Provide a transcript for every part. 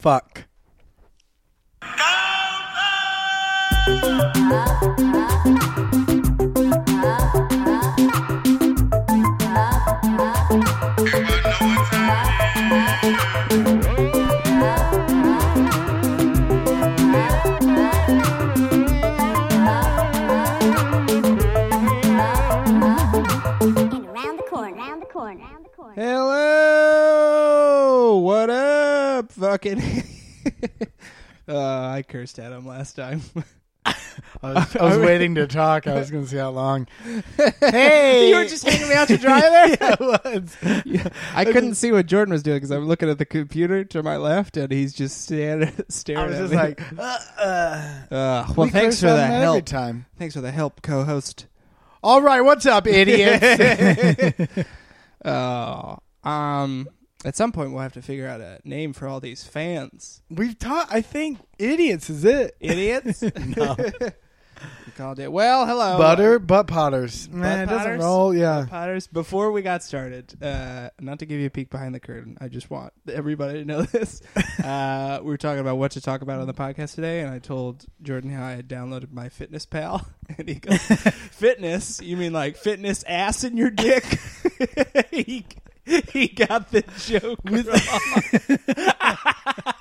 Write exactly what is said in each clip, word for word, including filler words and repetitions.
fuck. Hello, what up, fucking? uh, I cursed at him last time. I was, I was waiting to talk. I was going to see how long. Hey, you were just hanging me out to dry there. Yeah, I was. Yeah. I couldn't see what Jordan was doing because I'm looking at the computer to my left, and he's just standing, staring. I was at just me. like, uh, uh. Uh, well, We thanks curse for on the that every help. time. Thanks for the help, co-host. All right, what's up, idiots? Oh, um, at some point we'll have to figure out a name for all these fans. We've taught. I think idiots is it. Idiots? No. We called it. Well, hello. Butter, butt potters. Butt Man, it doesn't Potters? roll. Yeah. Butt Potters. Before we got started, uh, not to give you a peek behind the curtain, I just want everybody to know this. uh, we were talking about what to talk about on the podcast today, and I told Jordan how I had downloaded my Fitness Pal, and he goes, "Fitness? You mean like fitness ass in your dick?" he he got the joke wrong.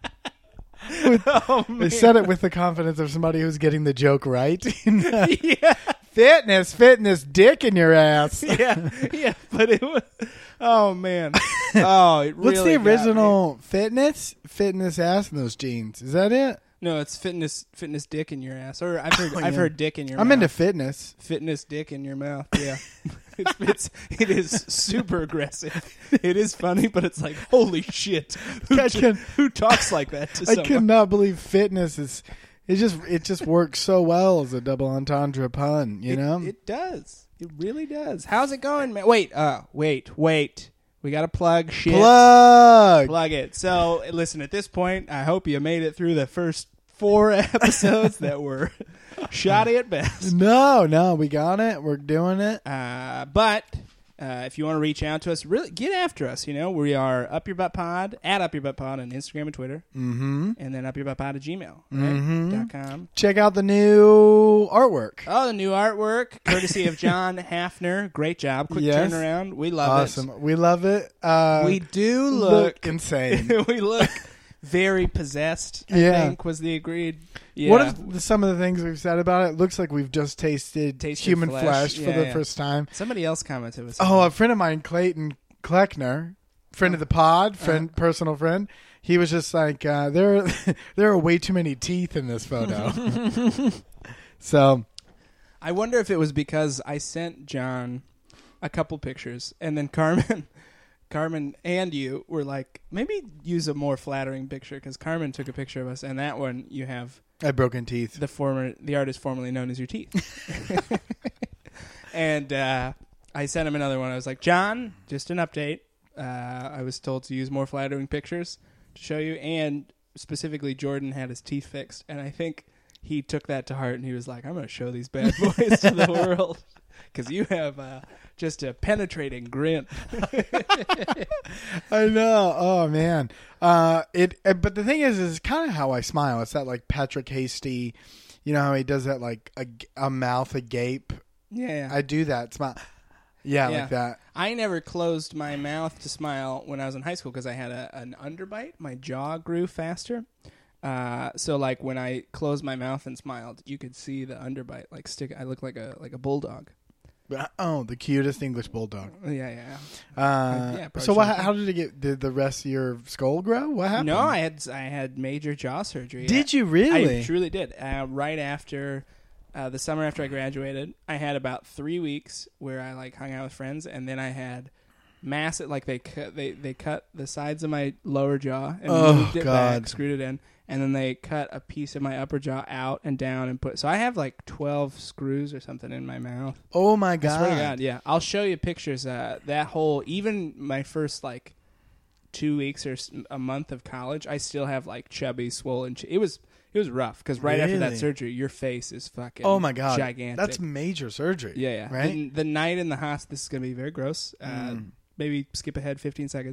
Oh, They said it with the confidence of somebody who's getting the joke right. yeah. Fitness, fitness, dick in your ass. yeah, yeah, but it was. Oh man. Oh, it What's really the got me. original fitness? Fitness ass in those jeans. Is that it? No, it's fitness, fitness dick in your ass. Or I've heard, Oh, I've yeah. heard dick in your. I'm mouth. into fitness. Fitness dick in your mouth. Yeah, it's, it's it is super aggressive. It is funny, but it's like holy shit. Who, I t- can- who talks like that to I someone? cannot believe fitness is. It just it just works so well as a double entendre pun. You it, know. it does. It really does. How's it going, man? Wait, uh, wait, wait. We got to plug shit. Plug. Plug it. So, listen, at this point, I hope you made it through the first four episodes that were shoddy at best. No, no, we got it. We're doing it. Uh, but uh, if you want to reach out to us, really get after us. You know, we are Up Your Butt Pod, at Up Your Butt Pod on Instagram and Twitter, Mm-hmm. and then Up Your Butt Pod at Gmail. Right? Mhm. Dot com. Check out the new artwork. Oh, the new artwork, courtesy of John Hafner. Great job. Quick Yes. turnaround. We love Awesome. We love it. Uh, it. We do look look insane. we look very possessed, I Yeah. think was the agreed. Yeah. What are the, some of the things we've said about it? It looks like we've just tasted, Tasted human flesh. flesh, Yeah, for the yeah. first time. Somebody else commented with Oh, a friend of mine, Clayton Kleckner, friend of the pod, friend, personal friend. He was just like, uh, there, there are way too many teeth in this photo. So, I wonder if it was because I sent John a couple pictures, and then Carmen, Carmen and you were like, maybe use a more flattering picture, because Carmen took a picture of us, and that one you have I had broken teeth. the former, the artist formerly known as your teeth. And uh, I sent him another one. I was like, John, just an update. Uh, I was told to use more flattering pictures to show you, and specifically Jordan had his teeth fixed, and I think he took that to heart, and he was like, I'm going to show these bad boys to the world, because you have uh, just a penetrating grin. I know. Oh man. Uh, it. uh, But the thing is, is kind of how I smile. It's that like Patrick Hasty. You know how he does that like a, a mouth agape. Yeah, yeah. I do that smile. Yeah, Yeah. like that. I never closed my mouth to smile when I was in high school because I had a, an underbite. My jaw grew faster. Uh, so like when I closed my mouth and smiled, you could see the underbite like stick. I look like a like a bulldog. Oh, the cutest English bulldog. Yeah, yeah. Uh, Yeah, probably so what, should. how did it get? Did the rest of your skull grow? What happened? No, I had I had major jaw surgery. Did I, you really? I truly did. Uh, right after uh, the summer after I graduated, I had about three weeks where I like hung out with friends, and then I had massive like they cut they they cut the sides of my lower jaw and Oh, moved it God. back, screwed it in, and then they cut a piece of my upper jaw out and down and put. So I have like twelve screws or something in my mouth. Oh my I god! swear to God, yeah. I'll show you pictures. Uh, that whole, even my first like two weeks or s- a month of college, I still have like chubby, swollen. Ch- it was it was rough because right after that Really? surgery, your face is fucking. Oh my god! gigantic. That's major surgery. yeah, yeah. Right. The, the night in the hospital, this is gonna be very gross. Uh, Mm. Maybe skip ahead fifteen seconds.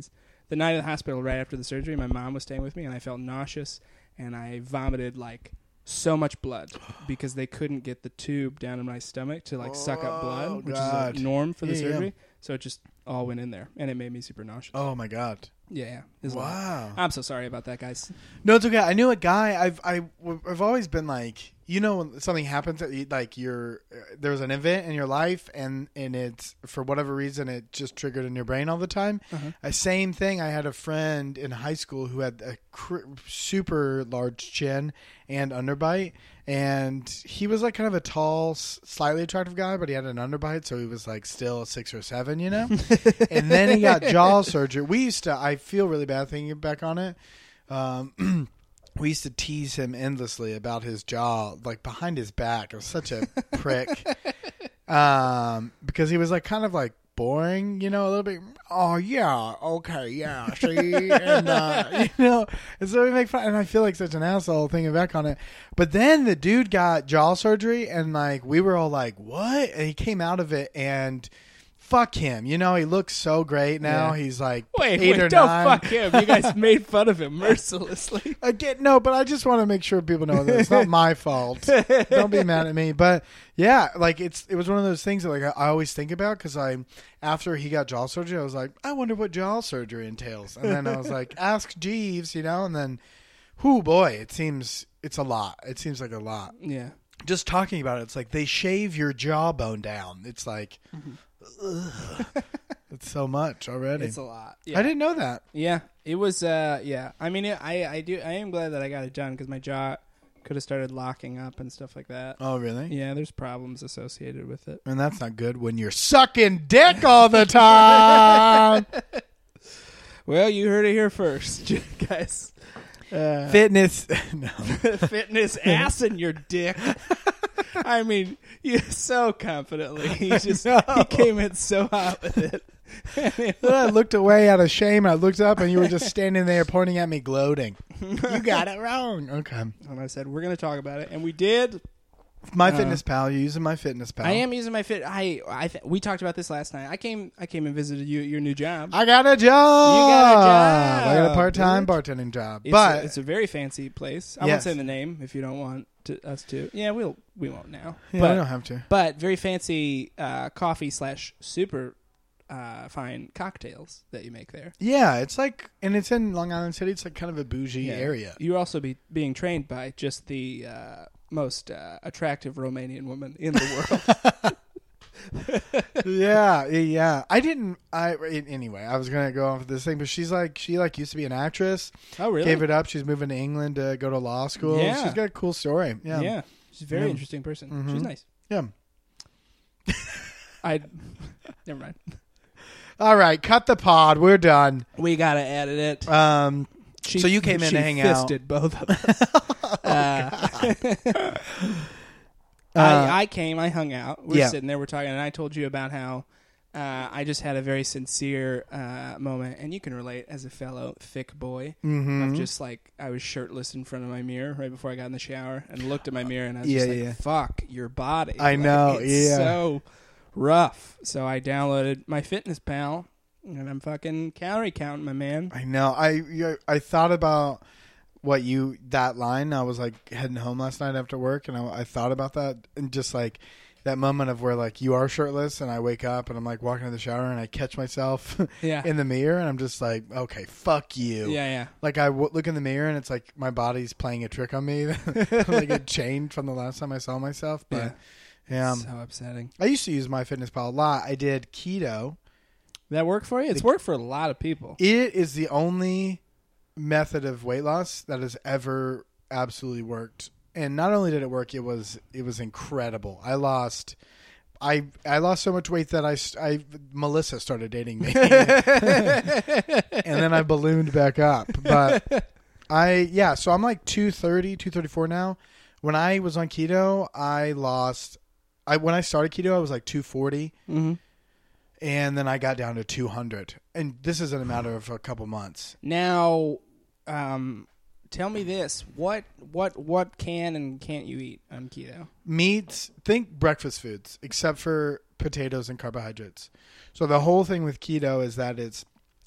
the night of the hospital, right after the surgery, my mom was staying with me, and I felt nauseous, and I vomited like so much blood because they couldn't get the tube down in my stomach to like suck up blood, which God. is a norm for the Yeah, surgery. yeah. So it just all went in there, and it made me super nauseous. Oh my God. Yeah, yeah. It was a lot. Wow. I'm so sorry about that, guys. No, it's okay. I knew a guy. I've I, I've always been like, you know, when something happens, that you- like you're uh, there's an event in your life, and and it's for whatever reason it just triggered in your brain all the time. Uh-huh. A same thing. I had a friend in high school who had a cr- super large chin and underbite, and he was like kind of a tall, s- slightly attractive guy, but he had an underbite, so he was like still a six or seven, you know. And then he got jaw surgery. We used to. I feel really bad thinking back on it. Um, we used to tease him endlessly about his jaw, like behind his back. It was such a prick, um, because he was like kind of like boring, you know, a little bit. Oh yeah, okay, yeah, see, and uh, you know, and so we make fun. And I feel like such an asshole thinking back on it. But then the dude got jaw surgery, and like we were all like, "What?" And he came out of it and. Fuck him. You know, he looks so great now. Yeah. He's like Wait, eight wait, or don't nine. fuck him. You guys made fun of him mercilessly. I get no, but I just want to make sure people know that it's not my fault. Don't be mad at me. But yeah, like it's it was one of those things that like I, I always think about because I after he got jaw surgery, I was like, I wonder what jaw surgery entails, and then I was like, ask Jeeves, you know, and then, whoo boy, it seems it's a lot. It seems like a lot. Yeah. Just talking about it, it's like they shave your jawbone down. It's like. Mm-hmm. Ugh. It's so much already. It's a lot. Yeah. I didn't know that. Yeah, it was. Uh, yeah, I mean, it, I, I do. I am glad that I got it done because my jaw could have started locking up and stuff like that. Oh, really? Yeah, there's problems associated with it. And that's not good when you're sucking dick all the time. Well, you heard it here first, guys. Uh, Fitness. No. fitness ass in your dick. I mean, you so confidently. He just No. he came in so hot with it. I looked away out of shame. I looked up and you were just standing there pointing at me, gloating. You got it wrong. Okay. And I said, we're going to talk about it. And we did. My Uh, Fitness Pal. You're using My Fitness Pal. I am using my fit. I, I th- we talked about this last night. I came I came and visited you at your new job. I got a job. You got a job, I got a part-time dude. bartending job. It's, but a, it's a very fancy place. I Yes. won't say the name if you don't want to, us to. Yeah, we'll we won't now. yeah, but I don't have to. but very fancy uh, coffee slash super uh, fine cocktails that you make there. Yeah, it's like, and it's in Long Island City. It's like kind of a bougie area. You're also be being trained by just the uh, most uh, attractive Romanian woman in the world. yeah, yeah. I didn't. I anyway. I was gonna go off of this thing, but she's like, she like used to be an actress. Oh, really? Gave it up. She's moving to England to go to law school. Yeah. She's got a cool story. Yeah, Yeah. She's a very Yeah. interesting person. Mhm. She's nice. yeah. I never mind. All right, cut the pod. We're done. We gotta edit it. Um, She, so you came in she to hang out. fisted both of us. uh, Uh, I, I came, I hung out. We're yeah. sitting there, we're talking, and I told you about how uh, I just had a very sincere uh, moment, and you can relate as a fellow thick boy. mhm. Of just like, I was shirtless in front of my mirror right before I got in the shower and looked at my mirror, and I was Yeah, just like, yeah. fuck your body. I Like, know, it's yeah. so rough. So I downloaded my Fitness Pal, and I'm fucking calorie counting, my man. I know. I you- I thought about what you that line. I was like heading home last night after work, and I, I thought about that, and just like that moment of where like you are shirtless, and I wake up and I'm like walking to the shower, and I catch myself Yeah. in the mirror, and I'm just like, okay, fuck you. Yeah, yeah. Like I w- look in the mirror, and it's like my body's playing a trick on me. Like it changed from the last time I saw myself. But yeah, um, So upsetting. I used to use MyFitnessPal a lot. I did keto. That work for you? It's The- worked for a lot of people. It is the only method of weight loss that has ever absolutely worked. And not only did it work, it was it was incredible. I lost I I lost so much weight that I, st- I Melissa started dating me. And then I ballooned back up. But I yeah, so I'm like two thirty, two thirty-four now. When I was on keto, I lost I when I started keto, I was like two forty. Mm-hmm. And then I got down to two hundred. And this is in a matter of a couple months. Now, um, tell me this: what, what, what can and can't you eat on keto? Meats, think breakfast foods, except for potatoes and carbohydrates. So the whole thing with keto is that it's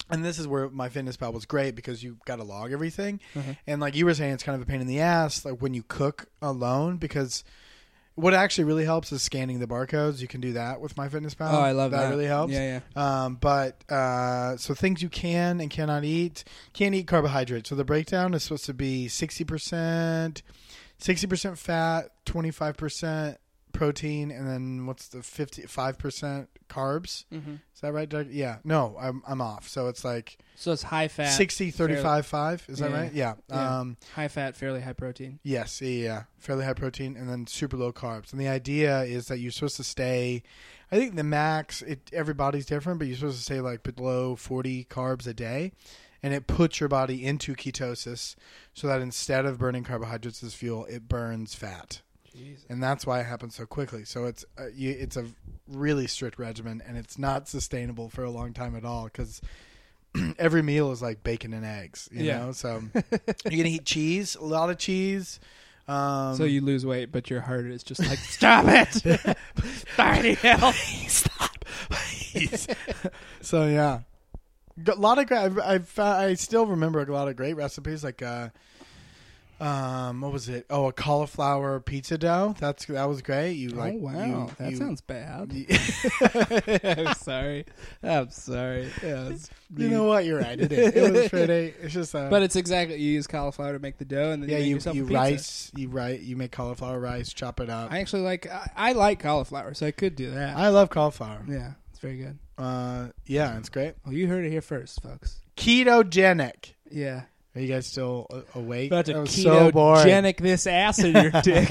and this is where MyFitnessPal was great because you got to log everything. Uh-huh. And like you were saying, it's kind of a pain in the ass like when you cook alone, because what actually really helps is scanning the barcodes. You can do that with MyFitnessPal. Oh, I love that. That really helps. Yeah, yeah. Um, but uh, so things you can and cannot eat. Can't eat carbohydrates. So the breakdown is supposed to be sixty percent, sixty percent fat, twenty-five percent protein, and then what's the fifty-five percent carbs? Mm-hmm. Is that right, Doug? Yeah. No, I'm I'm off. So it's like So it's high fat, sixty, thirty-five, five. Is that Yeah. right? Yeah. Yeah. Um, high fat, fairly high protein. yes. Yeah, yeah. Fairly high protein, and then super low carbs. And the idea is that you're supposed to stay. I think the max. It everybody's different, but you're supposed to stay like below forty carbs a day, and it puts your body into ketosis, so that instead of burning carbohydrates as fuel, it burns fat. Jesus. And that's why it happens so quickly. So it's uh, you, it's a really strict regimen, and it's not sustainable for a long time at all because every meal is like bacon and eggs. You Yeah. know, so you're gonna eat cheese, a lot of cheese. Um, So you lose weight, but your heart is just like, stop it! I need help. stop, please. So yeah, a lot of great. I've, I've found, I still remember a lot of great recipes like. Uh, Um, what was it? Oh, a cauliflower pizza dough. That's that was great. You like? Oh wow, you- that you- sounds bad. you- I'm sorry. I'm sorry. Yeah, it's You know what? You're right. It is. It was pretty. It's just. Uh, But it's exactly, you use cauliflower to make the dough, and then yeah, you make you yourself you a pizza. rice. You right. You make cauliflower rice. Chop it up. I actually like I, I like cauliflower, so I could do that. I love cauliflower. Yeah, it's very good. Uh, yeah, it's great. Well, you heard it here first, folks. Ketogenic. Yeah. Are you guys still uh, awake? About to That was so boring. ketogenic this ass in your dick.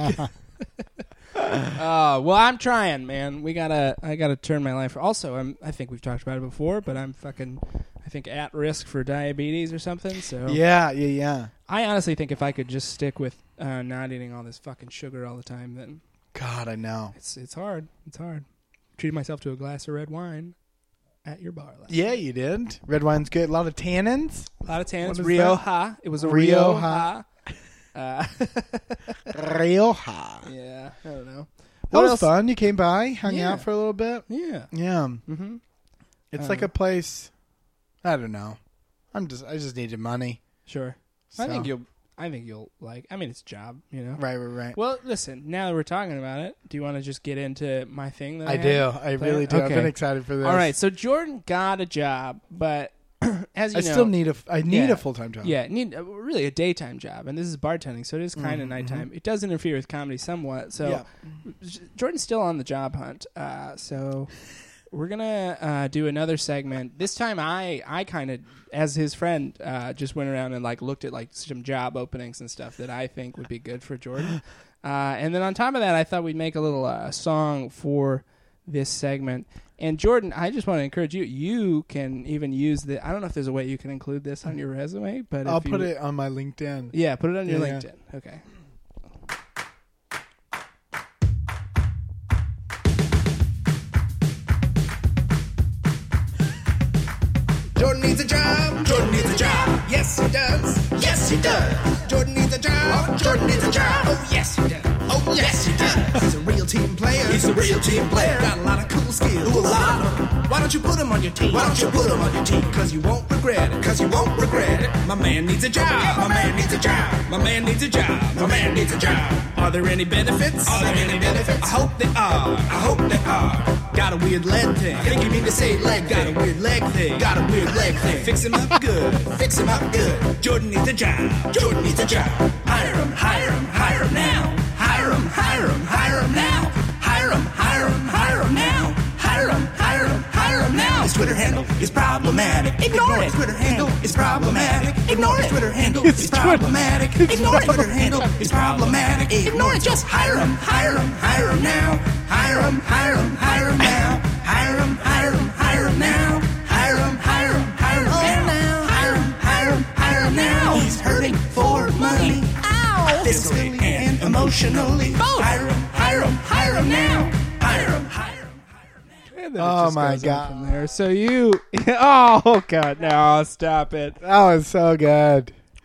Uh, well, I'm trying, man. We gotta, I gotta turn my life. Also, I'm, I think we've talked about it before, but I'm fucking, I think at risk for diabetes or something. So Yeah, yeah, yeah. I honestly think if I could just stick with uh, not eating all this fucking sugar all the time, then God, I know. it's it's hard. It's hard. Treated myself to a glass of red wine at your bar last Yeah, you did. Red wine's good. A lot of tannins. A lot of tannins. What is Rioja. It was a Rioja. Rioja. Uh, Rioja. yeah, I don't know. That What was else? fun. You came by, hung Yeah. out for a little bit. Yeah. Yeah. Mm-hmm. It's Uh, like a place. I don't know. I'm just. I just needed money. Sure. So. I think you'll. I think you'll like. I mean, it's a job, you know. Right, right, right. Well, listen. Now that we're talking about it, do you want to just get into my thing? That I, I had? do. I really do. I've Okay. been excited for this. All right. So Jordan got a job, but as you I know, still need a. I need Yeah. a full time job. yeah, need uh, really a daytime job, and this is bartending, so it is kind of Mhm, nighttime. It does interfere with comedy somewhat. So Yeah. J- Jordan's still on the job hunt. Uh, so we're gonna uh, do another segment. This time, I I kind of, as his friend, uh, just went around and like looked at like some job openings and stuff that I think would be good for Jordan. Uh, and then on top of that, I thought we'd make a little uh, song for this segment. And Jordan, I just want to encourage you. You can even use the. I don't know if there's a way you can include this on your resume, but I'll if you, put it on my LinkedIn. Yeah, put it on your Yeah, yeah. LinkedIn. Okay. Jordan needs a job. Jordan needs a job. Yes, he does. Yes, he does. Jordan needs a job. Jordan needs a job. Oh, yes, he does. Oh, yes, he does. He's a real team player. He's a real team player. Got a lot of cool skills. Ooh, a lot of them. Why don't you put him on your team? Why don't you put him on your team? Cause you won't regret it. Cause you won't regret it. My man needs a job. My man needs a job. My man needs a job. My man needs a job. Are there any benefits? Are there any benefits? I hope they are. I hope they are. Got a weird leg thing. I think you mean to say leg. Got a weird leg thing. Got a weird leg thing. Fix him up good. Fix him up good. Jordan needs a job. Jordan needs a job. Hire him. Hire him. Hire him now. Hire him. Hire him. Hire him now. Hire him. Hire him. Hire him now. Hire him. Hire him. Hire him now. His Twitter handle is problematic. Ignore it. His Twitter handle is problematic. Ignore it. His Twitter handle is problematic. Ignore it. His Twitter handle is problematic. Ignore it. Just hire him. Hire him. Hire him now. Hire him. Hire him. Hire him now. Hire him. Hire him. Hire him now. Hire him. Hire him. Hire him now. Hire him. Hire him. Hire him now. He's hurting for money. Ow. Physically and emotionally. Both. Hire him. Hire him. Hire him now. Hire him. Hire him. And then it Oh just my goes on God. From there. So you. Oh God! No, stop it. That was so good.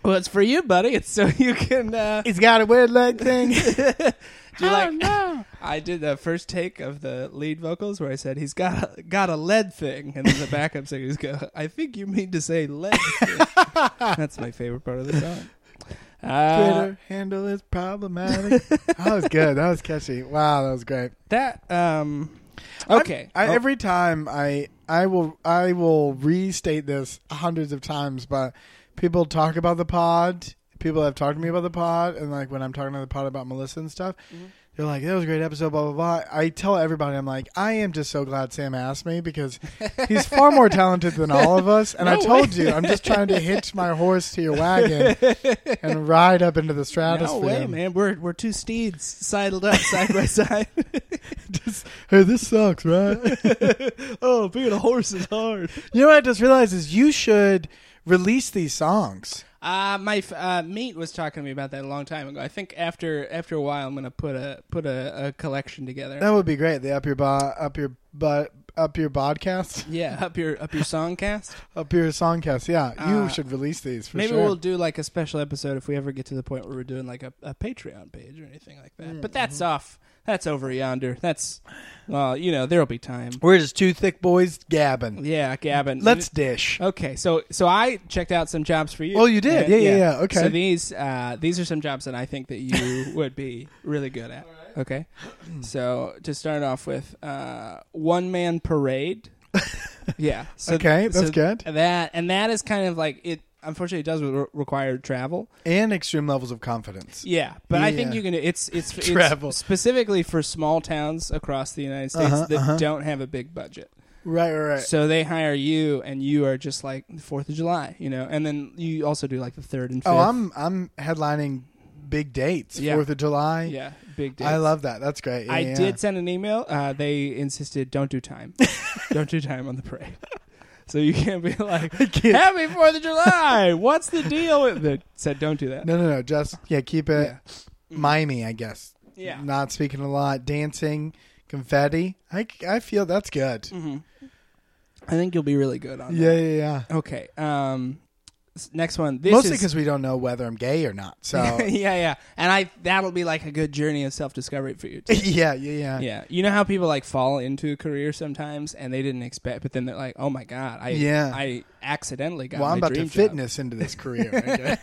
Well, it's for you, buddy. It's so you can. Uh, He's got a weird leg thing. do you like? Oh, no. I did the first take of the lead vocals where I said he's got a, got a lead thing, and then the backup singers go, "I think you mean to say lead thing." That's my favorite part of the song. Uh, Twitter handle is problematic. That was good. That was catchy. Wow, that was great. that um. Okay. I, I, Oh. Every time I I will I will restate this hundreds of times, but people talk about the pod. People have talked to me about the pod, and like when I'm talking to the pod about Melissa and stuff, Mhm. they're like, "That was a great episode." Blah blah blah. I tell everybody, I'm like, I am just so glad Sam asked me because he's far more talented than all of us. And No I told way. you, I'm just trying to hitch my horse to your wagon and ride up into the stratosphere. No way, man. We're we're two steeds sidled up side by side. Just, hey, this sucks, right? Oh, being a horse is hard. You know what I just realized is you should release these songs. Uh, my f- uh, mate was talking to me about that a long time ago. I think after after a while, I'm gonna put a put a, a collection together. That would be great. The up your bo- up your butt up your podcast, Yeah, up your up your songcast. up your songcast. Yeah, you Uh, should release these for Maybe sure. we'll do like a special episode if we ever get to the point where we're doing like a, a Patreon page or anything like that. But that's off. That's over yonder. That's well, you know, there'll be time. We're just two thick boys gabbing. Yeah, Gavin. Let's dish. Okay, so so I checked out some jobs for you. Oh, you did? Yeah, yeah, yeah. Okay. So these uh, these are some jobs that I think that you would be really good at. Okay. So to start off with, uh, one man parade. Yeah. So, Okay, that's so good. That and that is kind of like it. Unfortunately, it does re- require travel. And extreme levels of confidence. Yeah, but I think Yeah. you can. It's it's, it's Travel. specifically for small towns across the United States Uh-huh, that uh-huh. don't have a big budget. Right, right, right. So they hire you, and you are just like the Fourth of July, you know. And then you also do like the third and fifth. Oh, I'm I'm headlining big dates. Yeah. Fourth of July. yeah, big days. I love that. That's great. Yeah, I yeah. did send an email. Uh, they insisted don't do time, don't do time on the parade. So you can't be like, can't. "Happy Fourth of July! What's the deal?" with it? Said don't do that. No, no, no. Just yeah, keep it Yeah. mimey, I guess. Yeah. Not speaking a lot, dancing, confetti. I, I feel that's good. hmm I think you'll be really good on Yeah, that. yeah, yeah. Okay. Um, s- next one. This Mostly is because we don't know whether I'm gay or not. So yeah, yeah, and I that'll be like a good journey of self discovery for you too. yeah, yeah, yeah. Yeah, you know how people like fall into a career sometimes and they didn't expect, but then they're like, "Oh my god, I Yeah. I accidentally got Well, I'm my about to dream job." fitness into this career. Okay?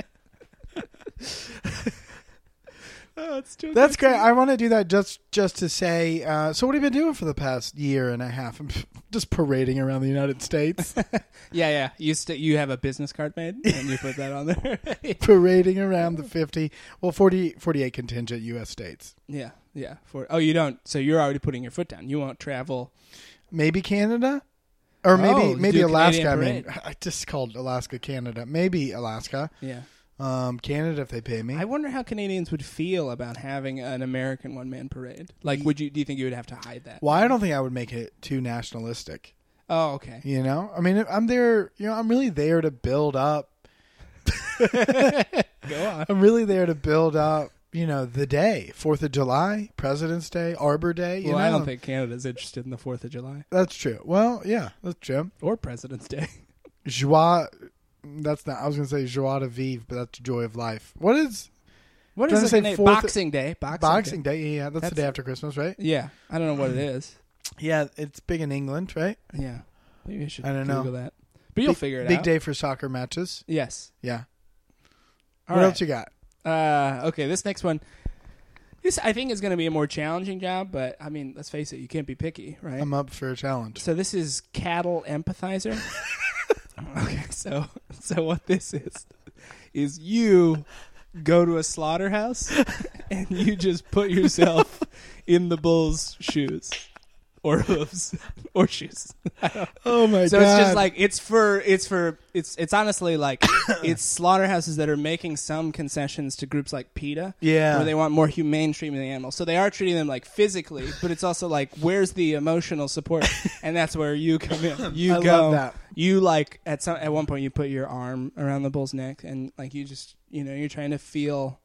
Oh, it's too That's good. great. I want to do that just just to say. Uh, so, what have you been doing for the past year and a half? I'm just parading around the United States, Yeah, yeah. You st- you have a business card made and you put that on there. parading around the fifty, well, forty, forty-eight contingent U S states. Yeah, yeah. For oh, you don't. So you're already putting your foot down. You won't travel. Maybe Canada, or maybe Oh, maybe do a Alaska. Canadian I mean, parade. I just called Alaska Canada. Maybe Alaska, Yeah. um, Canada if they pay me. I wonder how Canadians would feel about having an American one man parade. Like, would you? Do you think you would have to hide that? well, I don't think I would make it too nationalistic. Oh, okay. You know, I mean, I'm there. You know, I'm really there to build up. Go on. I'm really there to build up. You know, the day, Fourth of July, President's Day, Arbor Day. You Well, know? I don't think Canada's interested in the Fourth of July that's true. Well, yeah, that's true. or President's Day. Joie. That's not. I was gonna say joie de vivre, but that's joy of life. What is What Trying is to it? say Cana- Fourth- Boxing Day. Boxing, Boxing Day. Day? Yeah, yeah, that's, That's- the day after Christmas, right? Yeah, I don't know what it is. Yeah, it's big in England, right? Yeah, maybe I should I don't know. Google that. But you'll big, figure it big out. day for soccer matches. Yes. Yeah. All what right. else you got? Uh, okay, this next one. This I think is going to be a more challenging job, but I mean, let's face it, you can't be picky, right? I'm up for a challenge. So this is cattle empathizer. Okay, so so what this is is you go to a slaughterhouse and you just put yourself in the bull's shoes or hooves or shoes. Oh my So god! it's just like it's for it's for it's it's honestly like it's slaughterhouses that are making some concessions to groups like PETA, yeah, where they want more humane treatment of the animals. So they are treating them like physically, but it's also like where's the emotional support, and that's where you come in. You I go, love that. you like at some at one point you put your arm around the bull's neck, and like you just you know you're trying to feel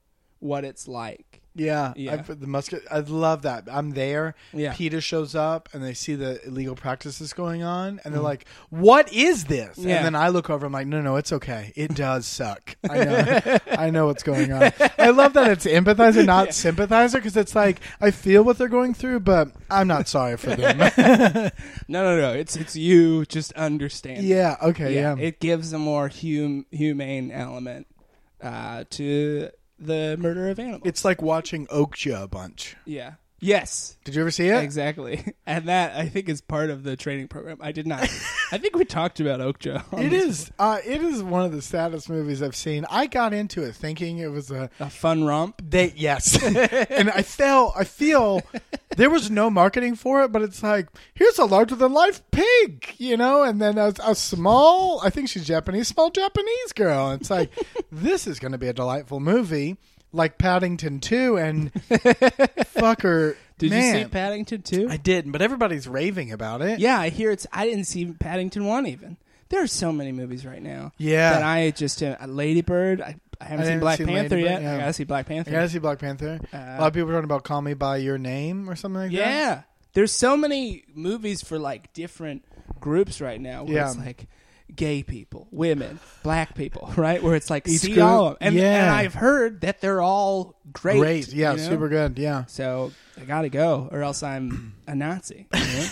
what it's like. Yeah, Yeah. I, the musket. I love that. I'm there. Yeah. Peter shows up, and they see the illegal practices going on, and they're like, "What is this?" Yeah. And then I look over. I'm like, "No, no, it's okay. It does suck. I know. I know what's going on." I love that it's empathizer, not Yeah. sympathizer, because it's like I feel what they're going through, but I'm not sorry for them. No, no, no. It's it's you just understand. yeah. Okay. Yeah. It gives a more hum, humane element uh, to the murder of animals. It's like watching Okja a bunch. yeah. Yes. Did you ever see it? Exactly. And that, I think, is part of the training program. I did not. I think we talked about Okja. on It this is. Uh, it is one of the saddest movies I've seen. I got into it thinking it was a A fun romp. They yes, and I felt I feel there was no marketing for it, but it's like here's a larger than life pig, you know, and then a, a small I think she's Japanese, small Japanese girl. It's like this is going to be a delightful movie, like Paddington two, and fucker. Did man, you see Paddington two? I didn't, but everybody's raving about it. Yeah, I hear it's. I didn't see Paddington one even. There are so many movies right now. Yeah. That I just uh, Lady Bird. I, I haven't I seen didn't Black see Panther Lady Bird, yet. yeah. I gotta see Black I Panther. gotta see Black Panther. Uh, a lot of people are talking about Call Me by Your Name or something like that. Yeah, there's so many movies for like different groups right now. Where Yeah. it's like gay people, women, black people, right? Where it's like Each see group, all of them. And, yeah. and I've heard that they're all great. Great, yeah, you know? super good, yeah. So I gotta go, or else I'm a Nazi. You know?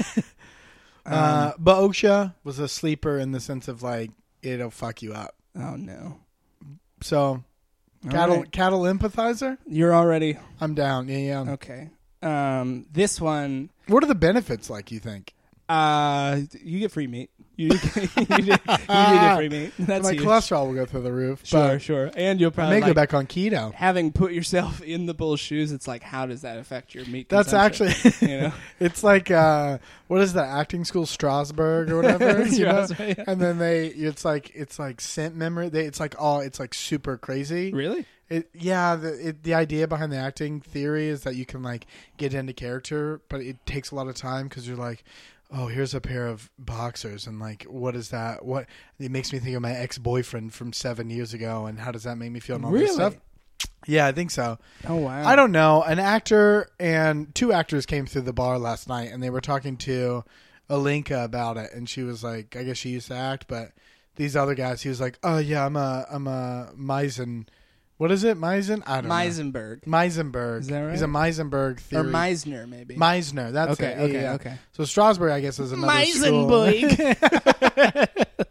Uh, but Okja was a sleeper in the sense of like it'll fuck you up. Oh no. So, All cattle right. cattle empathizer. You're already I'm down. Yeah, yeah. okay. Um, this one, What are the benefits like? You think? uh, you get free meat. You, you, get, you get free meat. That's My huge. cholesterol will go through the roof. Sure, but sure. And you'll I probably may like, go back on keto. having put yourself in the bull's shoes. It's like, how does that affect your meat? That's consumption? actually. you know. It's like uh, what is that acting school Strasbourg or whatever? you know? Strasbourg, yeah. And then they, it's like it's like scent memory. They, it's like all it's like super crazy. Really? It, yeah, the it, the idea behind the acting theory is that you can like get into character, but it takes a lot of time because you're like, oh, here's a pair of boxers, and like, what is that? What it makes me think of my ex boyfriend from seven years ago, and how does that make me feel? And all this Really? stuff. Yeah, I think so. Oh wow. I don't know. An actor and two actors came through the bar last night, and they were talking to Alinka about it, and she was like, I guess she used to act, but these other guys, he was like, oh yeah, I'm a I'm a Meisen. What is it? Meisen? I don't know. Meisenberg Meisenberg. Is that right? He's a Meisenberg or theory. Meisner maybe. Meisner. That's okay, it. Yeah, okay, yeah. okay. So Strasbourg, I guess, is another school. Meisenberg.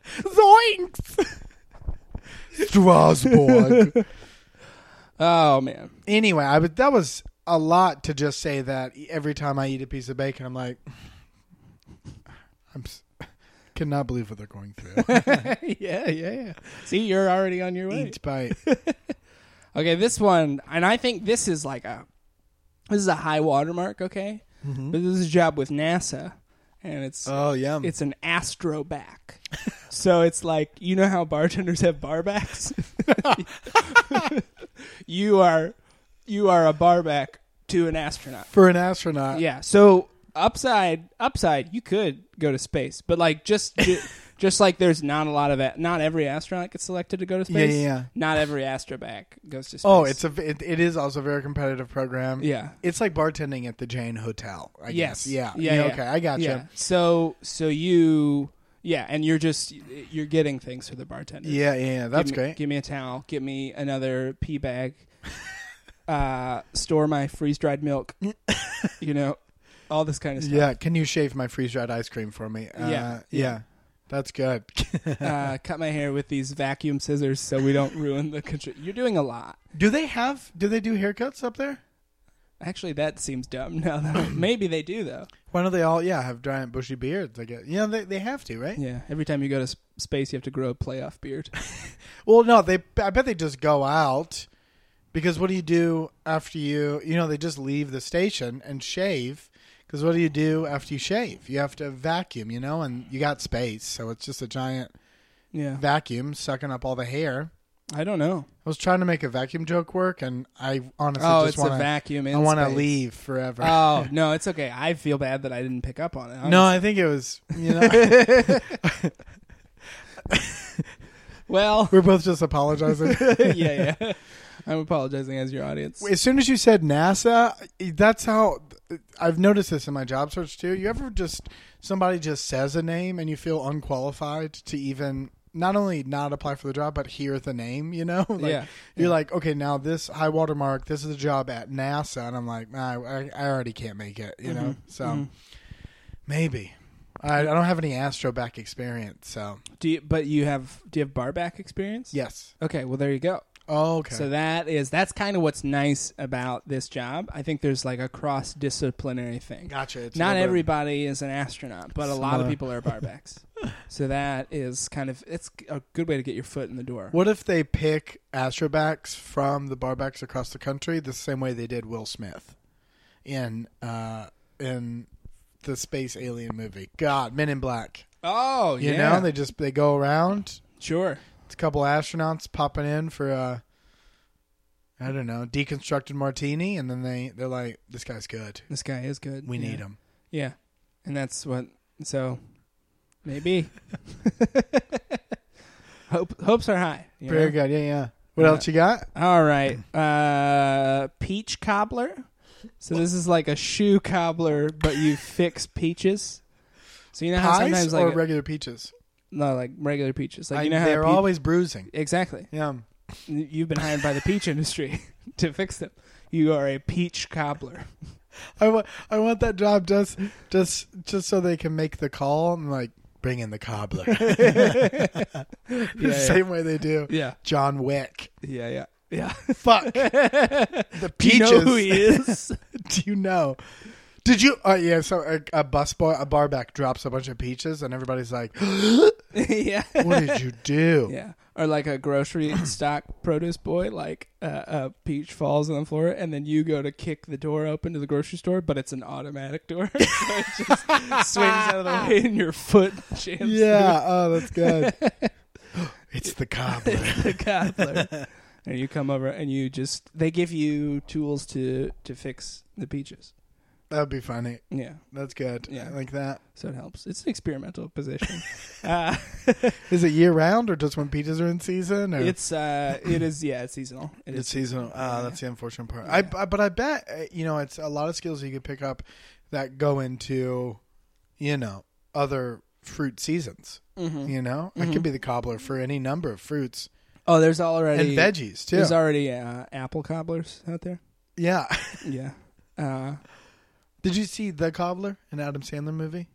Zoinks! Strasbourg. Oh man. Anyway, I would, that was a lot to just say that every time I eat a piece of bacon, I'm like, I'm s- cannot believe what they're going through. yeah, yeah, yeah. See, you're already on your way. Each bite. Okay, this one, and I think this is like a this is a high watermark. Okay, Mm-hmm. but this is a job with NASA, and it's Oh, yeah. it's an astroback. So it's like, you know how bartenders have bar backs? you are you are a barback to an astronaut. For an astronaut. Yeah. So upside upside you could go to space, but like just ju- just like there's not a lot of a- not every astronaut gets selected to go to Yeah, space. yeah, yeah. Not every astroback goes to space. Oh, it's a it, it is also a very competitive program. yeah. It's like bartending at the Jane Hotel, I Yes. guess. Yeah. Yeah, Yeah, yeah. Okay, I got Yeah. you. So so you yeah, and you're just you're getting things for the bartender. Yeah, yeah, yeah. That's give me, great. Give me a towel. Give me another pee bag. uh, store my freeze dried milk. you know, all this kind of stuff. Yeah, can you shave my freeze dried ice cream for me? Uh, Yeah. yeah, that's good. uh, cut my hair with these vacuum scissors so we don't ruin the control. You're doing a lot. do they have? Do they do haircuts up there? Actually, that seems dumb. No, that- maybe they do though. Why don't they all? Yeah, have giant bushy beards. I guess. Yeah, they they have to, right? Yeah. Every time you go to s- space, you have to grow a playoff beard. Well, no, they. I bet they just go out because what do you do after you? You know, they just leave the station and shave. Because what do you do after you shave? You have to vacuum, you know, and you got space, so it's just a giant Yeah. vacuum sucking up all the hair. I don't know. I was trying to make a vacuum joke work, and I honestly Oh, just it's a want vacuum. In I want to space. leave forever. Oh no, it's okay. I feel bad that I didn't pick up on it. no, honestly. I think it was, you know. Well, We're both just apologizing. yeah, yeah. I'm apologizing as your audience. As soon as you said NASA, that's how I've noticed this in my job search too. You ever just somebody just says a name and you feel unqualified to even not only not apply for the job but hear the name, you know? Like, yeah. You're yeah. like, okay, now this high water mark, this is a job at NASA, and I'm like, nah, I, I already can't make it, you Mm-hmm. know? So Mm-hmm. maybe. I, I don't have any astroback experience, so Do you, but you have do you have barback experience? yes. Okay, well there you go. Oh, okay. So that is that's kind of what's nice about this job. I think there's like a cross disciplinary thing. gotcha. It's a Not little bit- everybody is an astronaut, but a lot of Similar. people are barbacks. So that is kind of it's a good way to get your foot in the door. What if they pick astrobacks from the barbacks across the country the same way they did Will Smith in uh, in the space alien movie? God, Men in Black. Oh, You yeah. know, they just they go around. Sure. It's a couple astronauts popping in for a, I don't know, deconstructed martini, and then they they're like, "This guy's good. This guy is good. We yeah. need him." Yeah. And that's what so maybe Hope hopes are high. you Very know? good. Yeah, yeah. What Uh, else you got? All right. Uh peach cobbler. So this is like a shoe cobbler, but you fix peaches. So you know how Pies sometimes or like regular peaches? no, like regular peaches. Like I- you know how they're pe- always bruising. exactly. Yeah. You've been hired by the peach industry to fix them. You are a peach cobbler. I want I want that job just just just so they can make the call and like bring in the cobbler. the yeah. same way they do Yeah. John Wick. Yeah, yeah. Yeah. Fuck the Do peaches. you know who he is? Do you know? Did you? Oh yeah. So a, a bus boy, a barback drops a bunch of peaches, and everybody's like, yeah. "What did you do?" Yeah. Or like a grocery stock produce boy, like uh, a peach falls on the floor, and then you go to kick the door open to the grocery store, but it's an automatic door. So it just swings out of the way and your foot jams Yeah. Oh, that's good. It's the cobbler. through the cobbler. And you come over and you just, they give you tools to, to fix the peaches. That would be funny. Yeah. That's good. Yeah. I like that. So it helps. It's an experimental position. uh, Is it year round or just when peaches are in season? Or? it's, uh, it is, yeah, it's seasonal. It It's is seasonal. Ah, Yeah. that's the unfortunate part. Yeah. I, I, but I bet uh, you know it's a lot of skills you could pick up that go into, you know, other fruit seasons. Mhm. You know, I Mhm. could be the cobbler for any number of fruits Oh, there's already and veggies too. There's already uh, apple cobblers out there. Yeah. Yeah. Uh, Did you see The Cobbler, an Adam Sandler movie?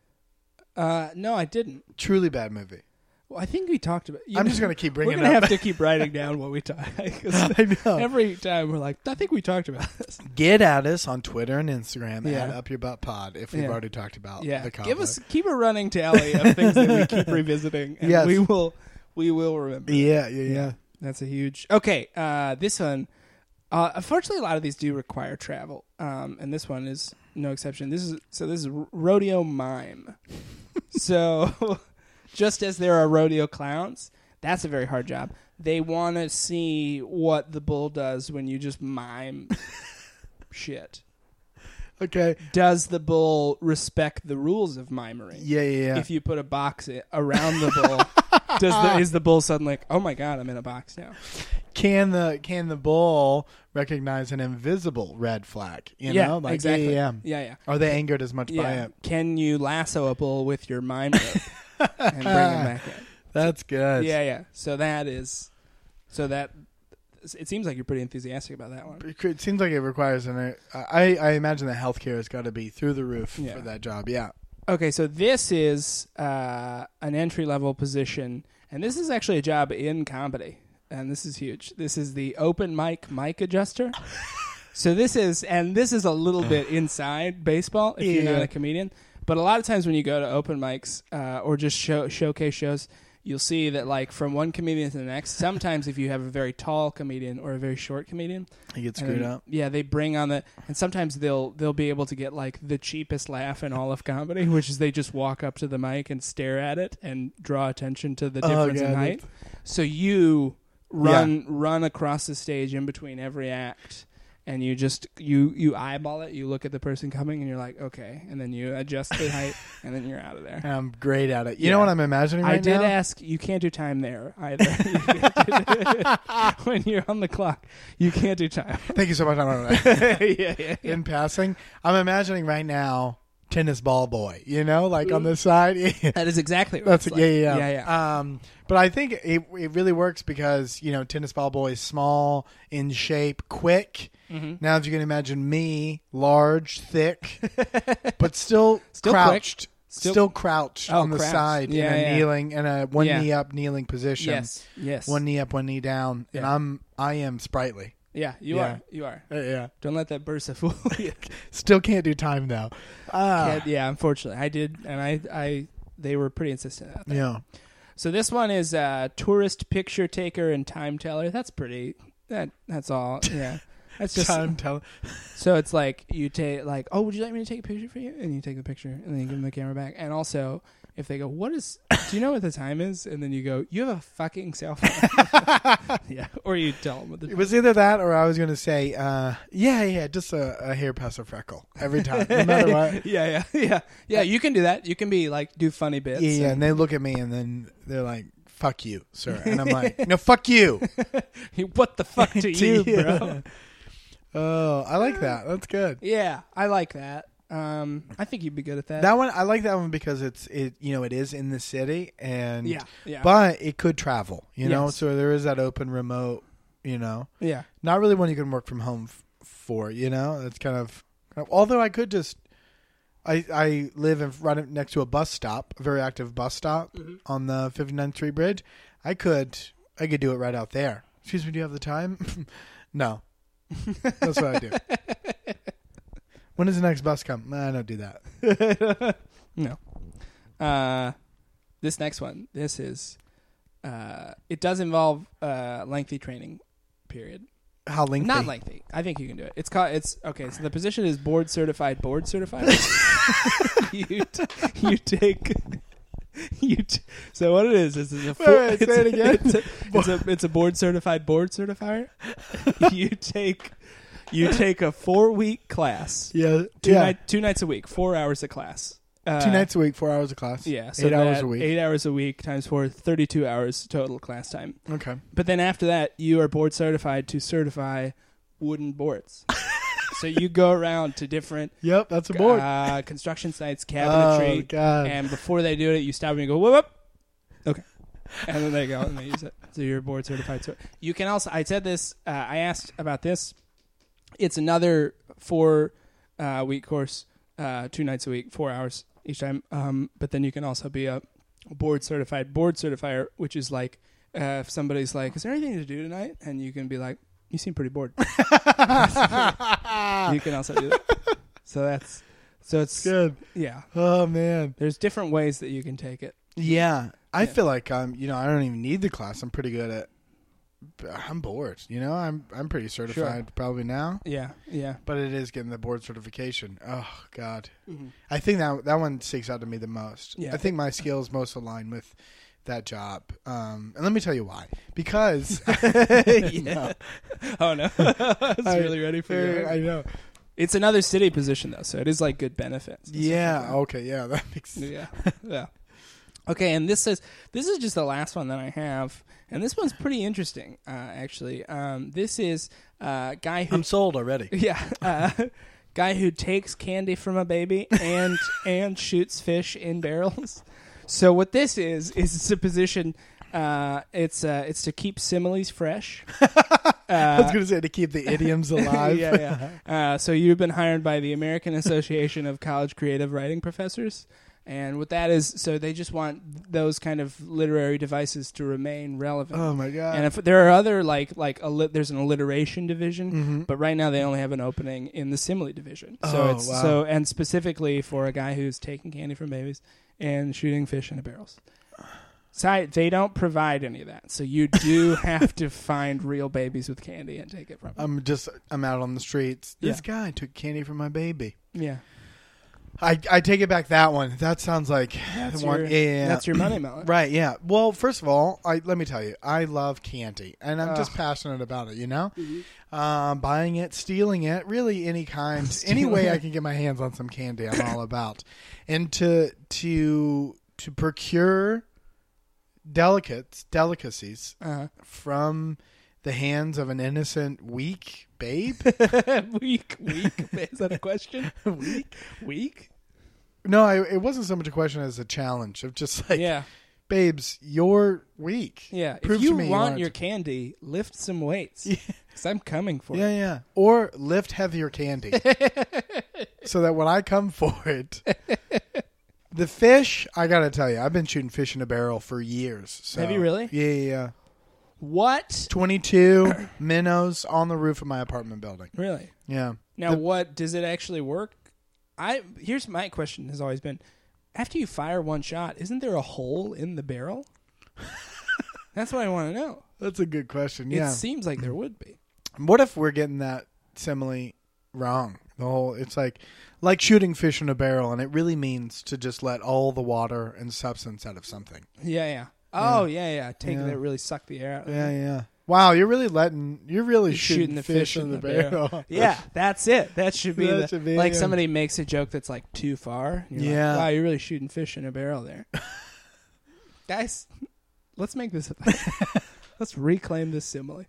uh, no, I didn't. Truly bad movie. Well, I think we talked about. You I'm know, just gonna keep We're bringing gonna it up. have to keep writing down what we talked. I know. Every time we're like, I think we talked about this. Get at us on Twitter and Instagram Yeah. at Up Your Butt Pod if we've Yeah. already talked about Yeah, The Cobbler. give us keep a running tally of things that we keep revisiting, and Yes. we will we will remember. Yeah, yeah, yeah. That's a huge. Okay, uh, this one. Uh, unfortunately, a lot of these do require travel, um, and this one is no exception. This is so. This is rodeo mime. So, just as there are rodeo clowns, that's a very hard job. They want to see what the bull does when you just mime shit. Okay. Does the bull respect the rules of mimery? Yeah, yeah, yeah. If you put a box i- around the bull, does the, is the bull suddenly like, oh my god, I'm in a box now? Can the can the bull recognize an invisible red flag? You yeah, know, like exactly. yeah, yeah, yeah. Are they angered as much by Yeah. it? Can you lasso a bull with your mime rope and bring him back in? That's good. Yeah, yeah. So that is, so that it seems like you're pretty enthusiastic about that one. It could- seems like it requires an. I I imagine that healthcare has got to be through the roof Yeah. for that job. Yeah. Okay, so this is uh, an entry level position, and this is actually a job in comedy, and this is huge. This is the open mic mic adjuster. So this is, and this is a little bit inside baseball if you're Yeah. not a comedian. But a lot of times when you go to open mics uh, or just show, showcase shows, you'll see that like from one comedian to the next. Sometimes if you have a very tall comedian or a very short comedian, He gets and screwed then, up. yeah, they bring on the, and sometimes they'll they'll be able to get like the cheapest laugh in all of comedy, which is they just walk up to the mic and stare at it and draw attention to the Oh, difference in God, height. So you run run across the stage in between every act and you just you you eyeball it. You look at the person coming, and you're like, okay, and then you adjust the height, and then you're out of there. I'm great at it. You Yeah. know what I'm imagining right I did now? ask. You can't do time there either. You can't do- when you're on the clock, you can't do time. Thank you so much. I'm yeah, yeah, yeah. in passing. I'm imagining right now tennis ball boy. You know, like on the side. That is exactly what That's it's yeah, like. yeah, yeah, yeah. Um, but I think it it really works because you know tennis ball boy is small, in shape, quick. Mm-hmm. Now, if you can imagine me, large, thick, but still, Still crouched, quick. Still- still, crouched Oh, on the crouched. side Yeah, in a yeah. kneeling in a one Yeah. knee up kneeling position. Yes, yes. One knee up, one knee down, and Yeah. I'm I am sprightly. Yeah, you Yeah. are. You are. Uh, yeah, Don't let that bursa fool you. still can't do time though. Ah, Can't- yeah, unfortunately, I did, and I, I, they were pretty insistent about that. yeah. So this one is uh, tourist picture taker and time teller. That's pretty. That that's all. Yeah, that's just Time tell. So it's like you take like, oh, would you like me to take a picture for you? And you take the picture, and then you give them the camera back. And also, if they go, what is? Do you know what the time is? And then you go, you have a fucking cell phone. Yeah, or you tell them what the It was either that or I was going to say, uh, yeah, yeah, just a, a hair past a freckle every time, no matter what. yeah, yeah, yeah, yeah. You can do that. You can be like do funny bits. Yeah, yeah, and they look at me and then they're like, fuck you, sir. And I'm like, no, fuck you. What the fuck to To you, you. bro? Oh, I like that. That's good. Yeah, I like that. Um, I think you'd be good at that. That one, I like that one because it's, it, you know, it is in the city and, yeah, yeah, but it could travel, you know, Yes. so there is that open remote, you know, yeah. not really one you can work from home f- for, you know, it's kind of, although I could just, I, I live in, right next to a bus stop, a very active bus stop Mm-hmm. on the fifty-ninth Street Bridge. I could, I could do it right out there. Excuse me, do you have the time? No. That's what I do. When does the next bus come? Nah, I don't do that. No. Uh, this next one. This is. Uh, it does involve uh lengthy training period. How lengthy? Not lengthy. I think you can do it. It's called. It's okay. So the position is board certified. Board certified. you t- you take. You t- so what it is is it's a full, Wait, wait, it's, say it a, again. it's, a, it's a it's a board certified board certifier. you take you take a four week class. Yeah. Two yeah. night two nights a week, four hours of class. Uh, Two nights a week, four hours of class. Yeah, so Eight hours that- a week. Eight hours a week times four, thirty-two hours total class time. Okay. But then after that, you are board certified to certify wooden boards. So you go around to different Yep, that's a board. uh, construction sites, Oh, cabinetry, God. and before they do it, you stop and you go, whoop, whoop. Okay. And then they go and they use it. So you're board certified. So you can also, I said this, uh, I asked about this. It's another four uh, week course, uh, two nights a week, four hours each time. Um, but then you can also be a board certified board certifier, which is like uh, if somebody's like, is there anything to do tonight? And you can be like, you seem pretty bored. You can also do that. So that's, so it's, Good. yeah. Oh, man. There's different ways that you can take it. Yeah. I Yeah. feel like I'm, you know, I don't even need the class. I'm pretty good at, I'm bored. You know, I'm I'm pretty certified probably now. Yeah, yeah. But it is getting the board certification. Oh, God. Mm-hmm. I think that that one sticks out to me the most. Yeah. I think my skills most align with that job. Um, and let me tell you why. Because yeah. Oh no, I was I- really ready for you. I know. It's another city position though, so it is like good benefits. and stuff Yeah. like Okay. Yeah. That makes. that. yeah, yeah. Okay, and this is this is just the last one that I have, and this one's pretty interesting, uh, actually. Um, this is a uh, guy who I'm sold already. yeah, uh, guy who takes candy from a baby and and shoots fish in barrels. So what this is is it's a position. Uh, it's uh, it's to keep similes fresh. I was Uh, going to say to keep the idioms alive. yeah, yeah. Uh, so you've been hired by the American Association of College Creative Writing Professors, and what that is, so they just want those kind of literary devices to remain relevant. Oh my God. And if there are other like like alli- there's an alliteration division, Mhm. but right now they only have an opening in the simile division. So Oh, it's wow. so and specifically for a guy who's taking candy from babies and shooting fish in barrels. So they don't provide any of that. So you do have to find real babies with candy and take it from them. I'm just I'm out on the streets. This Yeah. guy took candy from my baby. Yeah. I, I take it back that one. That sounds like That's the one. your, yeah, yeah, yeah. That's your money melon. Right, yeah. Well, first of all, I let me tell you, I love candy, and I'm just Ugh. passionate about it, you know? Mm-hmm. Um, buying it, stealing it, really any kind, any way I can get my hands on some candy, I'm all about. And to to to procure delicates, delicacies Uh-huh. from the hands of an innocent, weak babe. weak, weak. Is that a question? Weak, weak. No, I, it wasn't so much a question as a challenge of just like, Yeah, babes, you're weak. yeah. Prove if you to me want aren't. your candy, lift some weights. Yeah. Because I'm coming for Yeah, it. yeah. Or lift heavier candy. So that when I come for it, the fish, I got to tell you, I've been shooting fish in a barrel for years. So. Have you really? Yeah, yeah, yeah. What? twenty-two minnows on the roof of my apartment building. Really? Yeah. Now, The- what does it actually work? I here's my question has always been: after you fire one shot, isn't there a hole in the barrel? That's what I want to know. That's a good question. Yeah. It seems like there would be. What if we're getting that simile wrong? The whole it's like like shooting fish in a barrel, and it really means to just let all the water and substance out of something. Yeah, yeah. Oh, yeah, yeah. Take Yeah. that really suck the air out. of Yeah, it. yeah. Wow, you're really letting you're really You're shooting, the fish, in the, barrel. Yeah, that's it. That should be That the, should be like it. somebody makes a joke that's like too far. and you're like, Yeah. wow, you're really shooting fish in a barrel there, guys. Let's make this a thing. Let's reclaim this simile.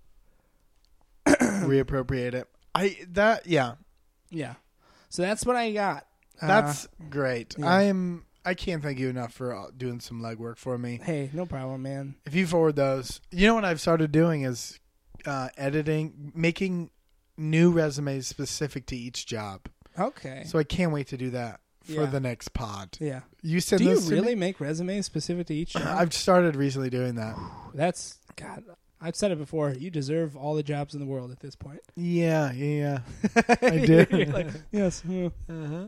Reappropriate it. I that yeah. Yeah. So that's what I got. That's Uh, great. yeah. I'm I can't thank you enough for uh, doing some legwork for me. hey, no problem, man. If you forward those, you know what I've started doing is uh, editing, making new resumes specific to each job. Okay. So I can't wait to do that for Yeah. the next pod. yeah. You send Do you those to really me? make resumes specific to each job? I've started recently doing that. That's God. I've said it before. You deserve all the jobs in the world at this point. Yeah, yeah, yeah. I do. You're like, yes. uh, uh-huh.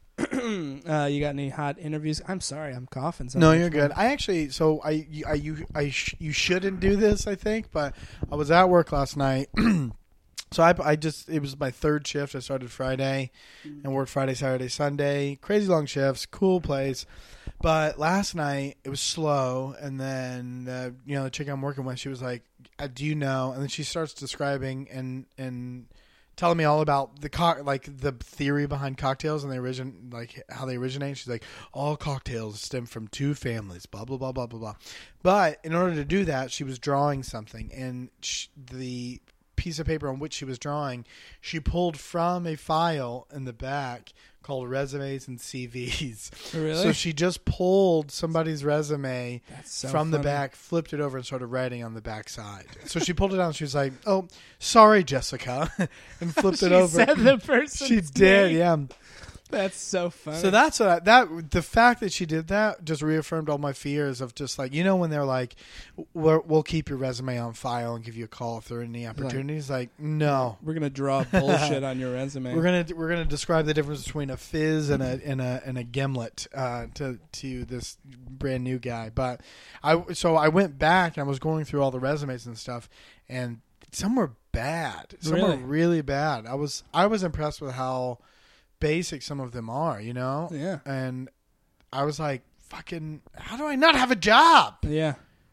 uh, you got any hot interviews? I'm sorry, I'm coughing. So No, much. you're good. I actually, so I, you- I, you, I, sh- you shouldn't do this, I think, but I was at work last night. So I, I just, it was my third shift. I started Friday and worked Friday, Saturday, Sunday. Crazy long shifts, cool place. But last night it was slow. And then, uh, you know, the chick I'm working with, she was like, uh, do you know? And then she starts describing and, and telling me all about the co- like the theory behind cocktails and the origin, like how they originate. She's like, all cocktails stem from two families, blah, blah, blah, blah, blah, blah. But in order to do that, she was drawing something. And sh- the piece of paper on which she was drawing, she pulled from a file in the back called resumes and C Vs. Really? So she just pulled somebody's resume That's so from the funny. back, flipped it over, and started writing on the back side. So she pulled it down. She was like, "Oh, sorry, Jessica," and flipped She it over. said the person's She did, name. yeah. That's so funny. So that's what I, that the fact that she did that just reaffirmed all my fears of just like, you know, when they're like, we're, we'll keep your resume on file and give you a call if there are any opportunities. Like, no, we're gonna draw bullshit on your resume. we're gonna we're gonna describe the difference between a fizz and a and a and a gimlet uh, to to this brand new guy. But I so I went back and I was going through all the resumes and stuff, and some were bad, some Really? were really bad. I was I was impressed with how basic some of them are, you know? Yeah. And I was like, fucking, how do I not have a job? Yeah.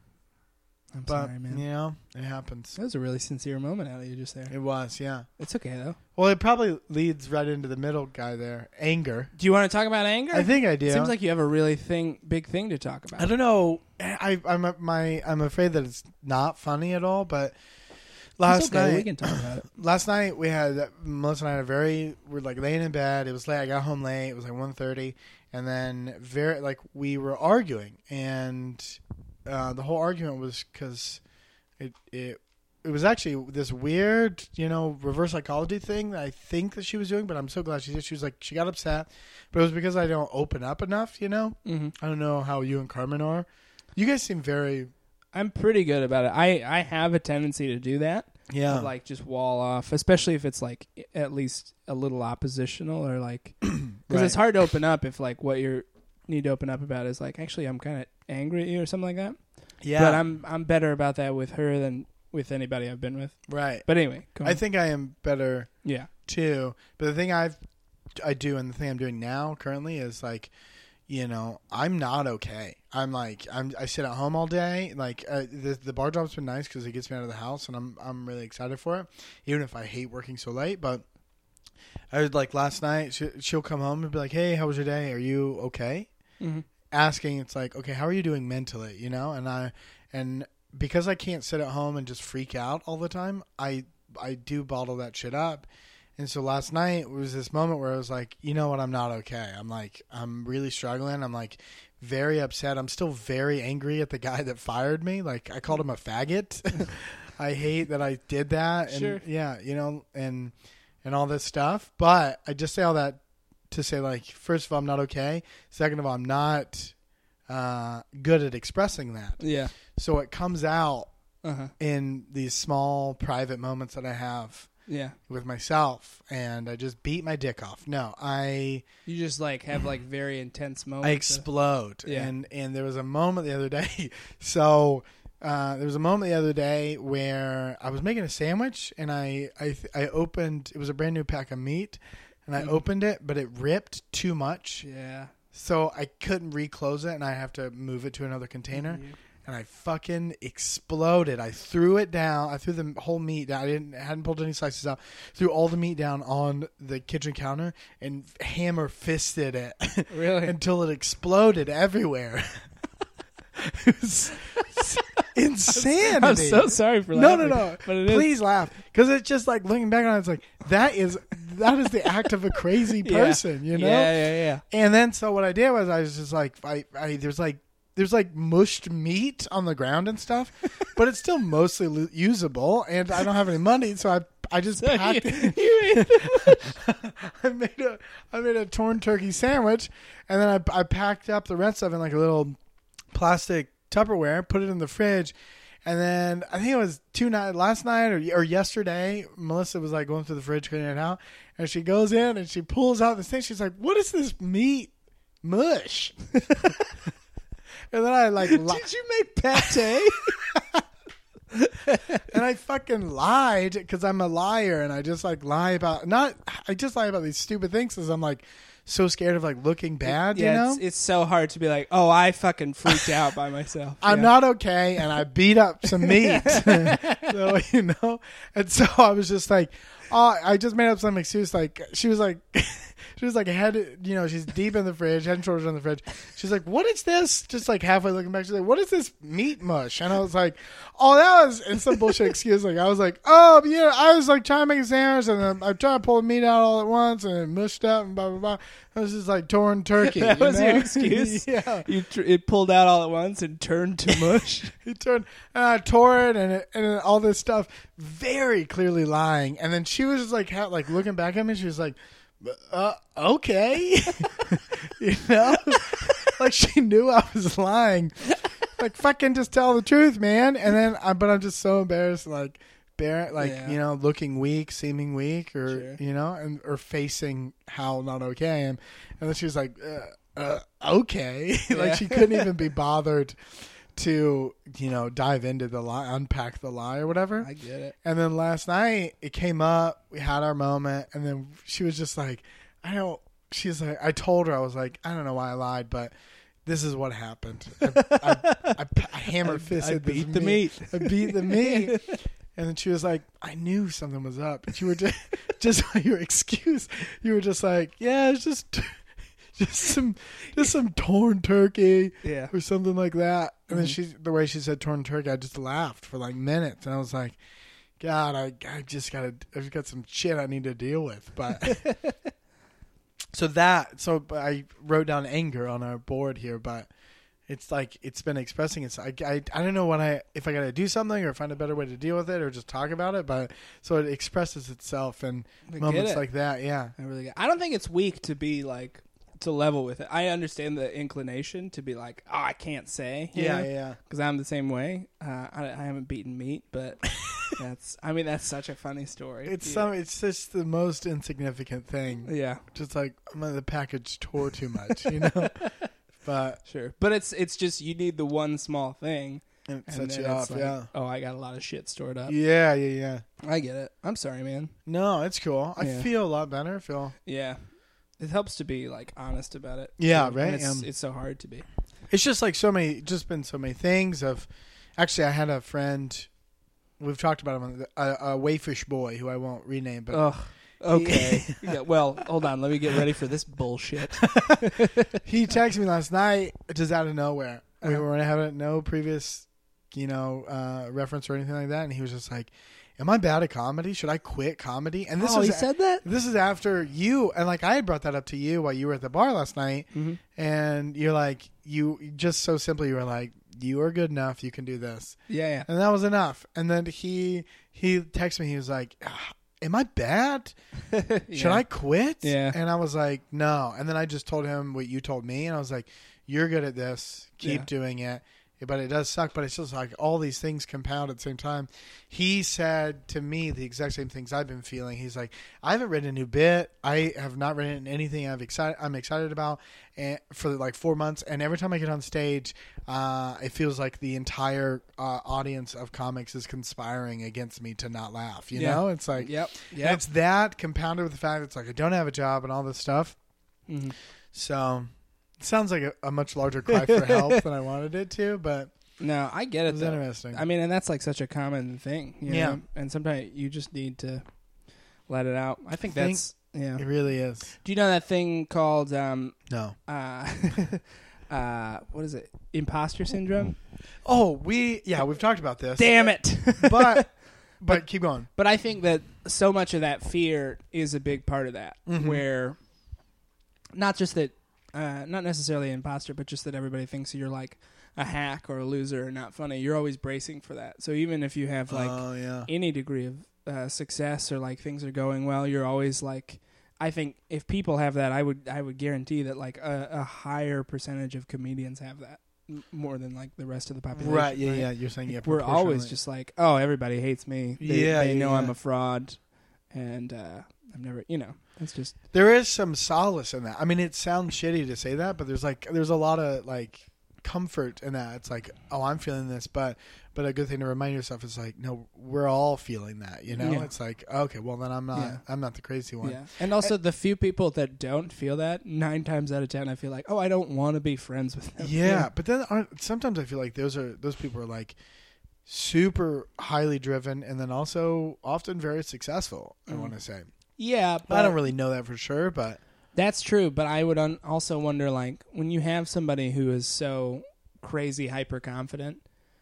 I'm But, sorry, man. you know, it happens. That was a really sincere moment out of you just there. It was, yeah. It's okay though. Well, it probably leads right into the middle guy there. Anger. Do you want to talk about anger? I think I do. It seems like you have a really thing, big thing to talk about. I don't know. I, I'm my I'm afraid that it's not funny at all. But last It's okay. night, we can talk about it. last night we had Melissa and I had a very we're like laying in bed. It was late. I got home late. It was like one thirty, and then very like we were arguing, and uh, the whole argument was because it it. It was actually this weird, you know, reverse psychology thing that I think that she was doing, but I'm so glad she did. She was like, she got upset, but it was because I don't open up enough, you know? Mm-hmm. I don't know how you and Carmen are. You guys seem very, I'm pretty good about it. I, I have a tendency to do that. yeah. Of, like just wall off, especially if it's like at least a little oppositional or like because Right. it's hard to open up if like what you need to open up about is like actually I'm kind of angry at you or something like that. yeah. But I'm I'm better about that with her than with anybody I've been with. right. But anyway, go I on. think I am better yeah. too. But the thing I've I do, and the thing I'm doing now currently is like, you know, I'm not okay. I'm like, I'm, I sit at home all day. Like, uh, the the bar job's been nice because it gets me out of the house, and I'm I'm really excited for it, even if I hate working so late. But I was like last night, she, she'll come home and be like, "Hey, how was your day? Are you okay?" Mm-hmm. Asking, it's like, okay, how are you doing mentally? You know, and I and because I can't sit at home and just freak out all the time, I I do bottle that shit up. And so last night was this moment where I was like, you know what, I'm not okay. I'm like, I'm really struggling. I'm like very upset. I'm still very angry at the guy that fired me. Like, I called him a faggot. I hate that I did that. And Sure. yeah, you know, and and all this stuff. But I just say all that to say, like, first of all, I'm not okay. Second of all, I'm not uh, good at expressing that. Yeah. So it comes out Uh-huh. in these small private moments that I have Yeah. with myself, and I just beat my dick off. No, I You just like have like very intense moments. I of- explode. Yeah. And and there was a moment the other day. So uh, there was a moment the other day where I was making a sandwich, and I I, I opened. It was a brand new pack of meat, and I Mhm. opened it, but it ripped too much, Yeah. so I couldn't reclose it, and I have to move it to another container. Mhm. And I fucking exploded. I threw it down. I threw the whole meat down. I didn't hadn't pulled any slices out. Threw all the meat down on the kitchen counter and hammer fisted it Really? until it exploded everywhere. It was insanity. I'm so sorry for no, laughing. no, no. But it is. Please laugh, because it's just like looking back on it. It's like that is that is the act of a crazy Yeah. person, you know. Yeah, yeah, yeah. And then so what I did was I was just like I, I there's like there's like mushed meat on the ground and stuff, but it's still mostly lo- usable, and I don't have any money, so I I just So packed you- it. you I made a I made a torn turkey sandwich, and then I I packed up the rest of it in like a little plastic Tupperware, put it in the fridge. And then I think it was two night last night or or yesterday, Melissa was like going through the fridge cleaning it out, and she goes in and she pulls out this thing. She's like, "What is this meat mush?" And then I like, li- Did you make pate? and I fucking lied because I'm a liar, and I just like lie about not. I just lie about these stupid things because I'm like so scared of like looking bad. Yeah, you know, it's, it's so hard to be like, oh, I fucking freaked out by myself. I'm Yeah. not okay, and I beat up some meat. So, you know, and so I was just like, oh, I just made up some excuse. Like, she was like, she was like, head, you know, she's deep in the fridge, head and shoulders in the fridge. She's like, what is this? Just like halfway looking back, she's like, what is this meat mush? And I was like, oh, that was, and some bullshit excuse. Like, I was like, oh, yeah, I was like trying to make a sandwich, and then I tried to pull the meat out all at once, and it mushed up, and blah, blah, blah. It was just like torn turkey. That you was know? your excuse? Yeah. You tr- it pulled out all at once and turned to mush. He turned, and I tore it, and it, and all this stuff, very clearly lying. And then she was just like, ha- like looking back at me, she was like, uh, "Okay," you know, like she knew I was lying. Like, fucking just tell the truth, man. And then, I, but I'm just so embarrassed, like, bear, like Yeah. you know, looking weak, seeming weak, or Sure. you know, and or facing how not okay I am. And then she was like, uh, uh, "Okay," Yeah. like she couldn't even be bothered to, you know, dive into the lie, unpack the lie or whatever. I get it. And then last night it came up, we had our moment, and then she was just like, I don't, she's like, I told her, I was like, I don't know why I lied, but this is what happened. I, I, I, I hammer fisted I beat this the meat. I beat the meat. And then she was like, I knew something was up. And you were just, just your excuse. You were just like, yeah, it's just, just some, just some torn turkey. Yeah. Or something like that. And then Mhm. she, the way she said torn turkey, I just laughed for like minutes, and I was like, God, I, I just gotta, I've got some shit I need to deal with. But so that, so I wrote down anger on our board here, but it's like it's been expressing it's I, I, I don't know when I if I gotta do something or find a better way to deal with it or just talk about it, but so it expresses itself in I get moments it. like that. Yeah. I really get. I don't think it's weak to be like to level with it. I understand the inclination to be like, oh, I can't say. Yeah, yeah. Because I'm the same way. Uh, I, I haven't beaten meat, but that's. I mean, that's such a funny story. It's yeah. some. It's just the most insignificant thing. Yeah, Just like I'm the package tore too much, you know. But sure. But it's it's just you need the one small thing. it and sets then you it's off. like, Yeah. Oh, I got a lot of shit stored up. Yeah, yeah, yeah. I get it. I'm sorry, man. No, it's cool. I Yeah. feel a lot better. I feel Yeah. It helps to be like honest about it. Yeah, And right? It's, Um, it's so hard to be. It's just like so many, just been so many things of, actually I had a friend, we've talked about him, a, a wayfish boy who I won't rename, but Ugh. Okay. yeah, well, hold on. Let me get ready for this bullshit. he texted me last night just out of nowhere. We Uh-huh. were having no previous, you know, uh, reference or anything like that. And he was just like, am I bad at comedy? Should I quit comedy? And this oh, is he said that? This is after you, and like I had brought that up to you while you were at the bar last night, Mm-hmm. and you're like, you just so simply, you were like, you are good enough, you can do this, Yeah, yeah. and that was enough. And then he he texted me, he was like, ah, am I bad? Should Yeah. I quit? Yeah. And I was like, no. And then I just told him what you told me, and I was like, you're good at this, keep Yeah. doing it. But it does suck, but it's just like all these things compound at the same time. He said to me the exact same things I've been feeling. He's like, I haven't written a new bit. I have not written anything I've excited, I'm excited about and, for like four months. And every time I get on stage, uh, it feels like the entire uh, audience of comics is conspiring against me to not laugh. You Yeah. know, it's like, Yep. and Yep. it's that compounded with the fact that it's like I don't have a job and all this stuff. Mm-hmm. So it sounds like a, a much larger cry for help than I wanted it to, but No, I get it it. was Though. interesting. I mean, and that's like such a common thing. You Yeah. know? And sometimes you just need to let it out. I think Think- that's yeah. It really is. Do you know that thing called um No. uh uh what is it? Imposter syndrome? Oh, we yeah, we've talked about this. Damn it. But but keep going. But I think that so much of that fear is a big part of that, Mhm. where not just that, uh, not necessarily an imposter, but just that everybody thinks you're like a hack or a loser or not funny. You're always bracing for that. So even if you have like oh yeah. any degree of uh, success or like things are going well, you're always like. I think if people have that, I would I would guarantee that like a, a higher percentage of comedians have that m- more than like the rest of the population. Right, yeah, yeah. You're saying yeah. We're always proportionally. just like, oh, everybody hates me. They, Yeah, they yeah, know yeah. I'm a fraud, and uh, I'm never, you know, it's just There is some solace in that. I mean, it sounds shitty to say that, but there's like there's a lot of like comfort in that. It's like, oh, I'm feeling this, but but a good thing to remind yourself is like, no, we're all feeling that. You know, Yeah. it's like, okay, well then I'm not Yeah. I'm not the crazy one. yeah. And also the few people that don't feel that, nine times out of ten, I feel like, oh, I don't want to be friends with them. Yeah, but then uh, sometimes I feel like those are those people are like super highly driven, and then also often very successful. I Mm. want to say. yeah. But I don't really know that for sure, but That's true, but I would un- also wonder, like, when you have somebody who is so crazy hyper confident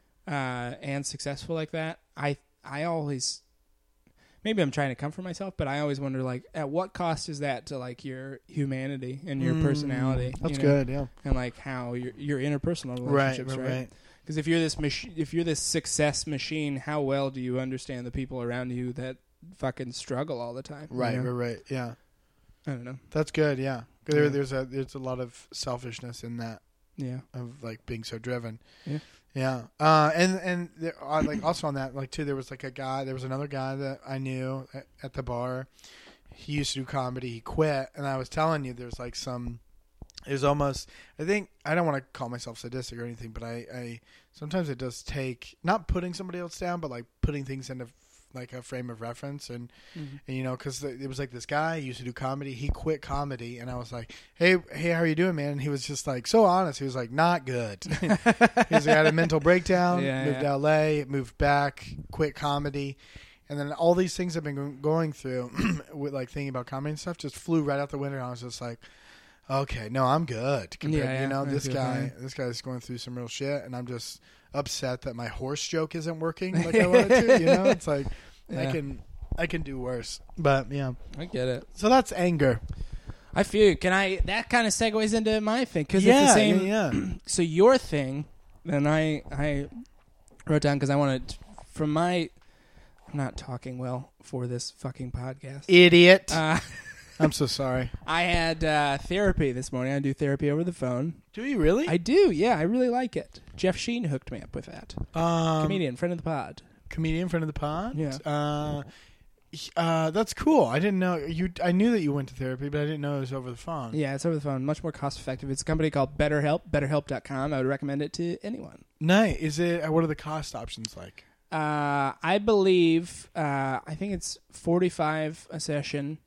uh, and successful like that, I I always maybe I'm trying to comfort myself, but I always wonder, like, at what cost is that to like your humanity and your Mm, personality? That's you know? good. Yeah. And like how your your interpersonal Right. relationships, Right. right? Right. Because if you're this mach- if you're this success machine, how well do you understand the people around you that fucking struggle all the time? you Right. know? Right. Right. Yeah. I don't know. That's good. Yeah. There, Yeah. There's a there's a lot of selfishness in that Yeah. of like being so driven. Yeah. Yeah. Uh, and and there, uh, like also on that like too, there was like a guy. There was another guy that I knew at, at the bar. He used to do comedy. He quit, and I was telling you, there's like some. It was almost. I think I don't want to call myself sadistic or anything, but I, I sometimes it does take not putting somebody else down, but like putting things into like a frame of reference and. Mm-hmm. And, you know, because it was like this guy he used to do comedy. He quit comedy, and I was like, "Hey, hey, how are you doing, man?" And he was just like so honest. He was like, "Not good." He's had a mental breakdown. Yeah, moved yeah. to L A, moved back, quit comedy, and then all these things I've been go- going through with like thinking about comedy and stuff just flew right out the window. And I was just like, "Okay, no, I'm good." Compared, Yeah, yeah, you know, I this feel guy, fine. this guy's going through some real shit, and I'm just upset that my horse joke isn't working like I wanted to. You know, it's like I Yeah. can. I can do worse, but yeah. I get it. So that's anger. I feel you. Can I? That kind of segues into my thing because Yeah, it's the same. yeah, yeah. So your thing, and I I wrote down because I wanted from my. I'm not talking well for this fucking podcast. Idiot. Uh, I'm so sorry. I had uh, therapy this morning. I do therapy over the phone. Do you really? I do. Yeah, I really like it. Jeff Sheen hooked me up with that. um, Comedian, friend of the pod. comedian, friend of the pod. Yeah. Uh, he- uh, that's cool. I didn't know you. I knew that you went to therapy, but I didn't know it was over the phone. Yeah, it's over the phone. Much more cost effective. It's a company called BetterHelp. BetterHelp dot com. I would recommend it to anyone. Nice. Is it? uh, What are the cost options like? Uh, I believe, uh, I think it's forty-five a session,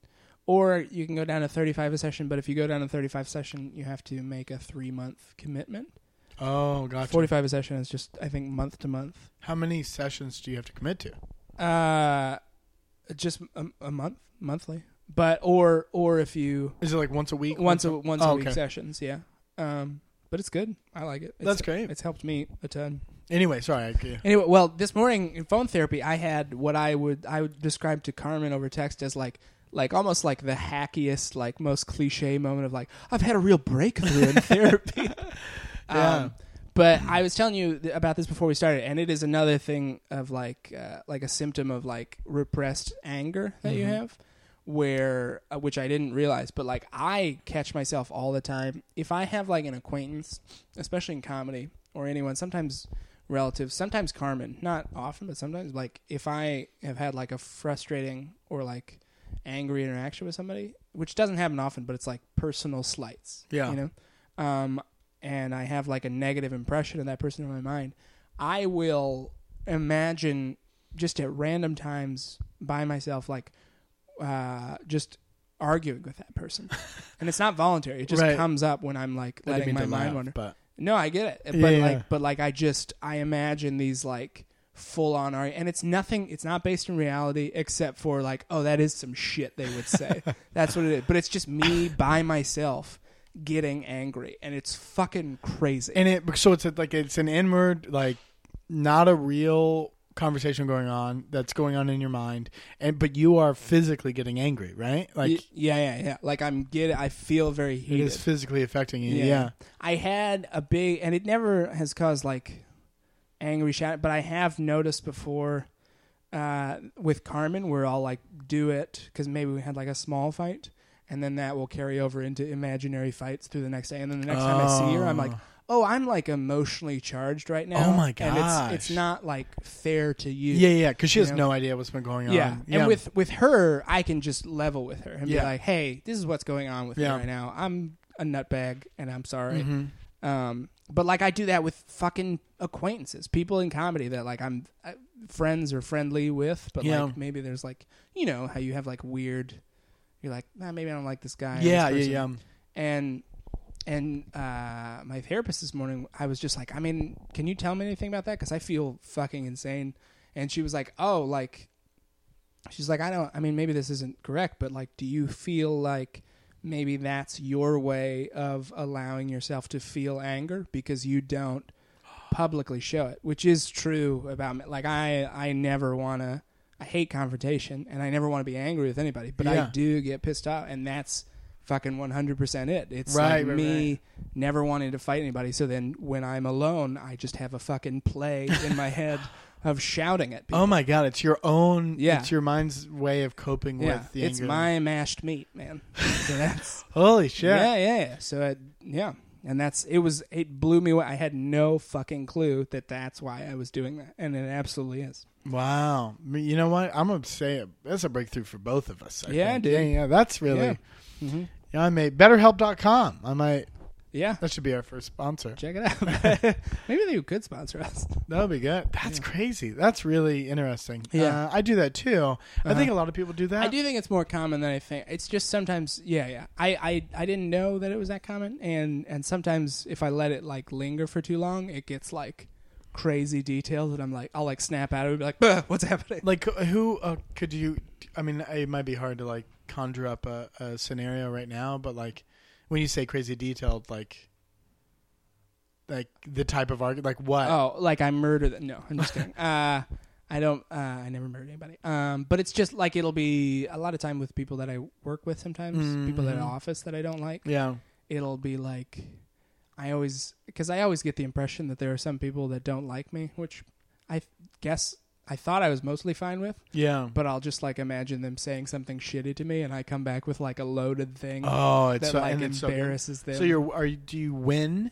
or you can go down to thirty-five a session. But if you go down to thirty-five session, you have to make a three month commitment. Oh, gotcha. forty-five a session is just, I think, month to month. How many sessions do you have to commit to? Uh, just a, a month, monthly. But or or if you Is it like once a week? once a once oh, a week okay. sessions, yeah. Um, but it's good. I like it. It's, That's great. It's helped me a ton. Anyway, sorry. I, yeah. Anyway, well, this morning in phone therapy, I had what I would I would describe to Carmen over text as like like almost like the hackiest, like most cliche moment of like I've had a real breakthrough in therapy. Yeah. Um, but I was telling you th- about this before we started, and it is another thing of like uh, like a symptom of like repressed anger that Mm-hmm. you have, where uh, which I didn't realize, but like I catch myself all the time if I have like an acquaintance, especially in comedy or anyone, sometimes relatives, sometimes Carmen, not often, but sometimes like if I have had like a frustrating or like angry interaction with somebody, which doesn't happen often, but it's like personal slights, Yeah. you know, um, and I have like a negative impression of that person in my mind, I will imagine just at random times by myself, like uh, just arguing with that person. And it's not voluntary. It just Right. comes up when I'm like I didn't letting mean my to mind laugh, wander. but No, I get it. But Yeah, like yeah. but like I just I imagine these like full on arg- and it's nothing it's not based in reality except for like, oh, that is some shit they would say. That's what it is. But it's just me by myself getting angry, and it's fucking crazy. and it so it's a, like it's an inward, like not a real conversation going on that's going on in your mind, and but you are physically getting angry, right? Like Y- yeah, yeah, yeah. Like I'm getting I feel very it heated. is physically affecting you. Yeah. I had a big, and it never has caused like angry shout, but I have noticed before uh, with Carmen, where I'll like do it because maybe we had like a small fight, and then that will carry over into imaginary fights through the next day, and then the next time I see her, I'm like, oh, I'm like emotionally charged right now. Oh, my And gosh. it's it's not like fair to you. Yeah, yeah, because she You has know? no idea what's been going Yeah. on. And with, with her, I can just level with her and Yeah. be like, hey, this is what's going on with Yeah. me right now. I'm a nutbag and I'm sorry. Mhm. Um, but like I do that with fucking acquaintances, people in comedy that like I'm uh, friends or friendly with, but Yeah. like maybe there's like, you know, how you have like weird, you're like, nah, maybe I don't like this guy. or yeah, this yeah, person. yeah. And, and uh, my therapist this morning, I was just like, I mean, can you tell me anything about that? Because I feel fucking insane. And she was like, oh, like, she's like, I don't, I mean, maybe this isn't correct, but like, do you feel like maybe that's your way of allowing yourself to feel anger because you don't publicly show it, which is true about me. Like, I, I never want to, I hate confrontation and I never want to be angry with anybody, but Yeah. I do get pissed off, and that's fucking one hundred percent it. It's Right, like right, me right. never wanting to fight anybody. So then when I'm alone, I just have a fucking play in my head of shouting at people. Oh my god, it's your own. Yeah. It's your mind's way of coping yeah, with the it's anger. my mashed meat, man. So that's Holy shit. yeah, yeah, yeah. So it, yeah, and that's it was it blew me away. I had no fucking clue that that's why I was doing that, and it absolutely is. Wow. I mean, you know what? I'm gonna say it. That's a breakthrough for both of us. I Yeah, think. dude. Yeah, yeah. That's really. Yeah. Yeah. Mm-hmm. I made BetterHelp dot com. I might. Yeah, That should be our first sponsor. check it out. Maybe they could sponsor us. That would be good. That's crazy. That's really interesting. Yeah. Uh, I do that too. I think Uh-huh. a lot of people do that. I do think it's more common than I think. It's just sometimes, yeah, yeah. I, I, I didn't know that it was that common, and and sometimes if I let it like linger for too long, it gets like crazy detailed that I'm like, I'll like snap out of it and be like, "Bah, what's happening?" Like, who uh, could you? I mean, it might be hard to like conjure up a, a scenario right now, but like when you say crazy detailed, like, like the type of argument, like what? Oh, like I murdered them. No, I'm just kidding. uh, I don't. Uh, I never murdered anybody. Um, but it's just like it'll be a lot of time with people that I work with. Sometimes people at Mhm. the office that I don't like. Yeah. It'll be like, I always, because I always get the impression that there are some people that don't like me, which I guess I thought I was mostly fine with, Yeah. but I'll just like imagine them saying something shitty to me, and I come back with like a loaded thing Oh, it's that so, like and it's so good. embarrasses them. So you're are you, do you win?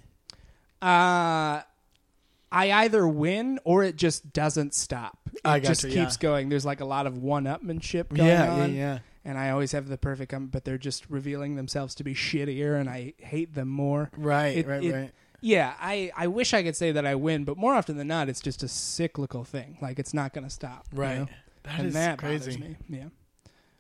Uh, I either win or it just doesn't stop. It I gotcha, just yeah. keeps going. There's like a lot of one-upmanship going Yeah, on. yeah, yeah. And I always have the perfect, um, but they're just revealing themselves to be shittier, and I hate them more. Right, It- right, it- right. Yeah, I, I wish I could say that I win, but more often than not, it's just a cyclical thing. Like, it's not going to stop. you Right. know? That and is that bothers crazy. me. Yeah.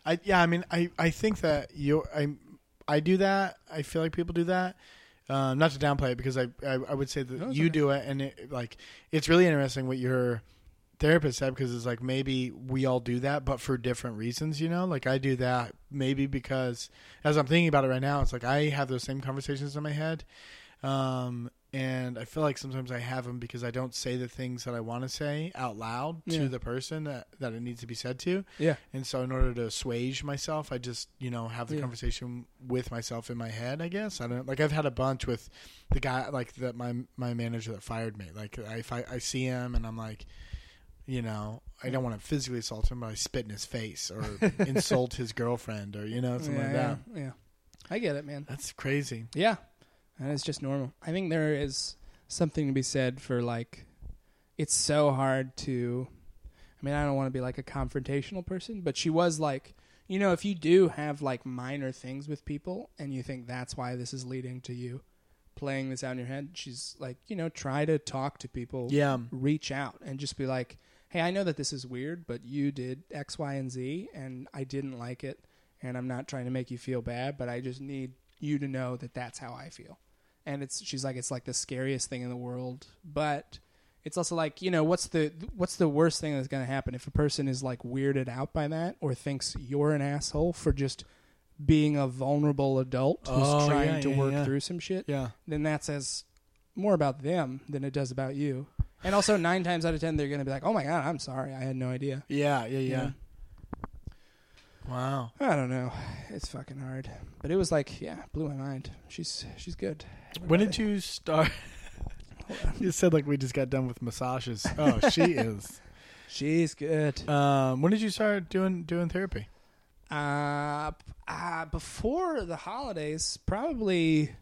I yeah, I mean, I, I think that you I I do that. I feel like people do that. Um, not to downplay it, because I I, I would say that No, it's you okay. do it, and it, like it's really interesting what your therapist said, because it's like maybe we all do that, but for different reasons. You know, like I do that maybe because as I'm thinking about it right now, it's like I have those same conversations in my head. Um, and I feel like sometimes I have them because I don't say the things that I want to say out loud Yeah. to the person that, that it needs to be said to. Yeah. And so in order to assuage myself, I just, you know, have the Yeah. conversation with myself in my head, I guess. I don't like, I've had a bunch with the guy, like that, my, my manager that fired me. Like I, if I, I see him and I'm like, you know, I don't want to physically assault him, but I spit in his face or insult his girlfriend or, you know, something yeah, like yeah, that. yeah. I get it, man. That's crazy. Yeah. And it's just normal. I think there is something to be said for, like, it's so hard to, I mean, I don't want to be like a confrontational person, but she was like, you know, if you do have like minor things with people and you think that's why this is leading to you playing this out in your head, she's like, you know, try to talk to people, Yeah. reach out and just be like, hey, I know that this is weird, but you did X, Y, and Z, and I didn't like it, and I'm not trying to make you feel bad, but I just need you to know that that's how I feel. And it's she's like, it's like the scariest thing in the world, but it's also like, you know, what's the what's the worst thing that's going to happen if a person is like weirded out by that or thinks you're an asshole for just being a vulnerable adult who's Oh, trying yeah, to yeah, work yeah. through some shit? Yeah. Then that says more about them than it does about you. And also nine times out of ten, they're going to be like, oh my God, I'm sorry. I had no idea. Yeah. Yeah. Yeah. Yeah. Wow. I don't know. It's fucking hard. But it was like, yeah, blew my mind. She's she's good. When did you start? You said like we just got done with massages. Oh, she is. She's good. Um, when did you start doing doing therapy? Uh, uh, before the holidays, probably,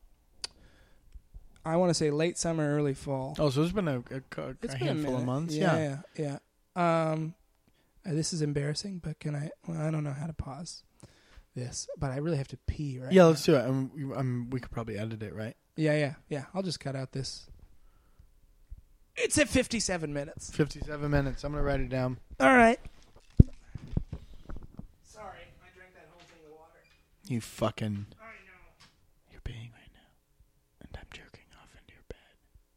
I want to say late summer, early fall. Oh, so it's been a, a, a It's been a handful of minute. months. Yeah, Yeah. yeah, yeah. Um, uh, this is embarrassing, but can I? Well, I don't know how to pause this, but I really have to pee right Yeah, now. let's do it. Um, we- um, we could probably edit it, right? Yeah, yeah, yeah. I'll just cut out this. It's at fifty-seven minutes. Fifty-seven minutes. I'm gonna write it down. All right. Sorry, I drank that whole thing of water. You fucking. I know. You're peeing right now, and I'm jerking off into your bed.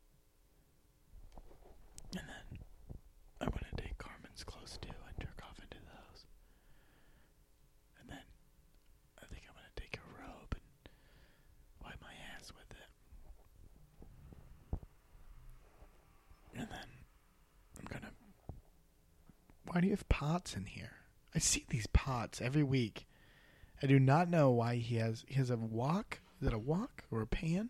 And then I'm gonna take Carmen's clothes too and jerk off into those. And then I think I'm gonna take her robe and wipe my ass with it. And then I'm gonna. Why do you have pots in here? I see these pots every week. I do not know why he has. He has a wok. Is it a wok or a pan?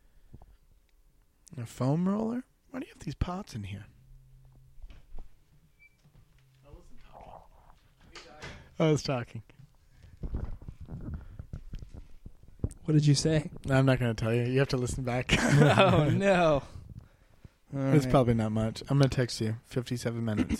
A foam roller? Why do you have these pots in here? I was talking. What did you say? No, I'm not going to tell you. You have to listen back. Oh no. All It's right. probably not much. I'm going to text you. fifty-seven minutes.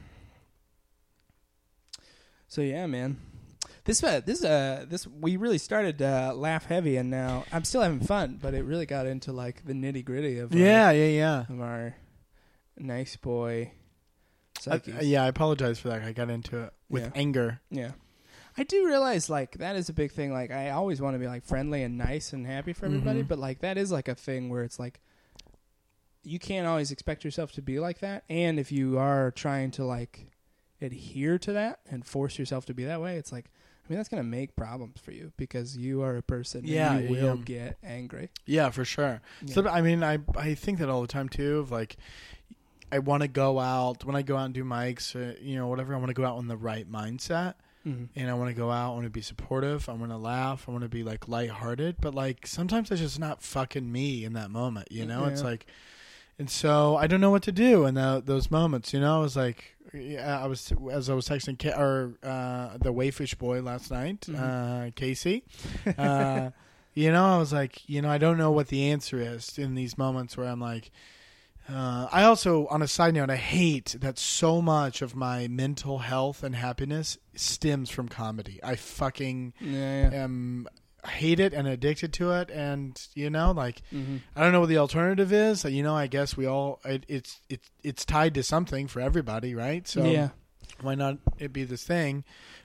So yeah, man. This uh, this uh this we really started uh, laugh heavy, and now I'm still having fun, but it really got into like the nitty gritty of Yeah, our, yeah, yeah. of our nice boy. I, psyches. yeah, I apologize for that. I got into it with Yeah. anger. Yeah. I do realize, like, that is a big thing. Like, I always want to be, like, friendly and nice and happy for everybody. Mhm. But, like, that is, like, a thing where it's, like, you can't always expect yourself to be like that. And if you are trying to, like, adhere to that and force yourself to be that way, it's, like, I mean, that's going to make problems for you because you are a person Yeah, and you will yeah. get angry. Yeah, for sure. Yeah. So I mean, I I think that all the time too. Of like, I want to go out when I go out and do mics, or, you know, whatever. I want to go out in the right mindset, Mm-hmm. and I want to go out. I want to be supportive. I want to laugh. I want to be like lighthearted. But like sometimes it's just not fucking me in that moment. You know, it's Yeah. like, and so I don't know what to do in the, those moments. You know, I was like, yeah, I was as I was texting Ka- or uh, the Wayfish boy last night, Mhm. uh, Casey. Uh, You know, I was like, you know, I don't know what the answer is in these moments where I'm like, uh, I also, on a side note, I hate that so much of my mental health and happiness stems from comedy. I fucking Yeah, yeah. am hate it and addicted to it. And, you know, like, Mm-hmm. I don't know what the alternative is. You know, I guess we all, it, it's, it's, it's tied to something for everybody, right? So yeah. why not it be this thing?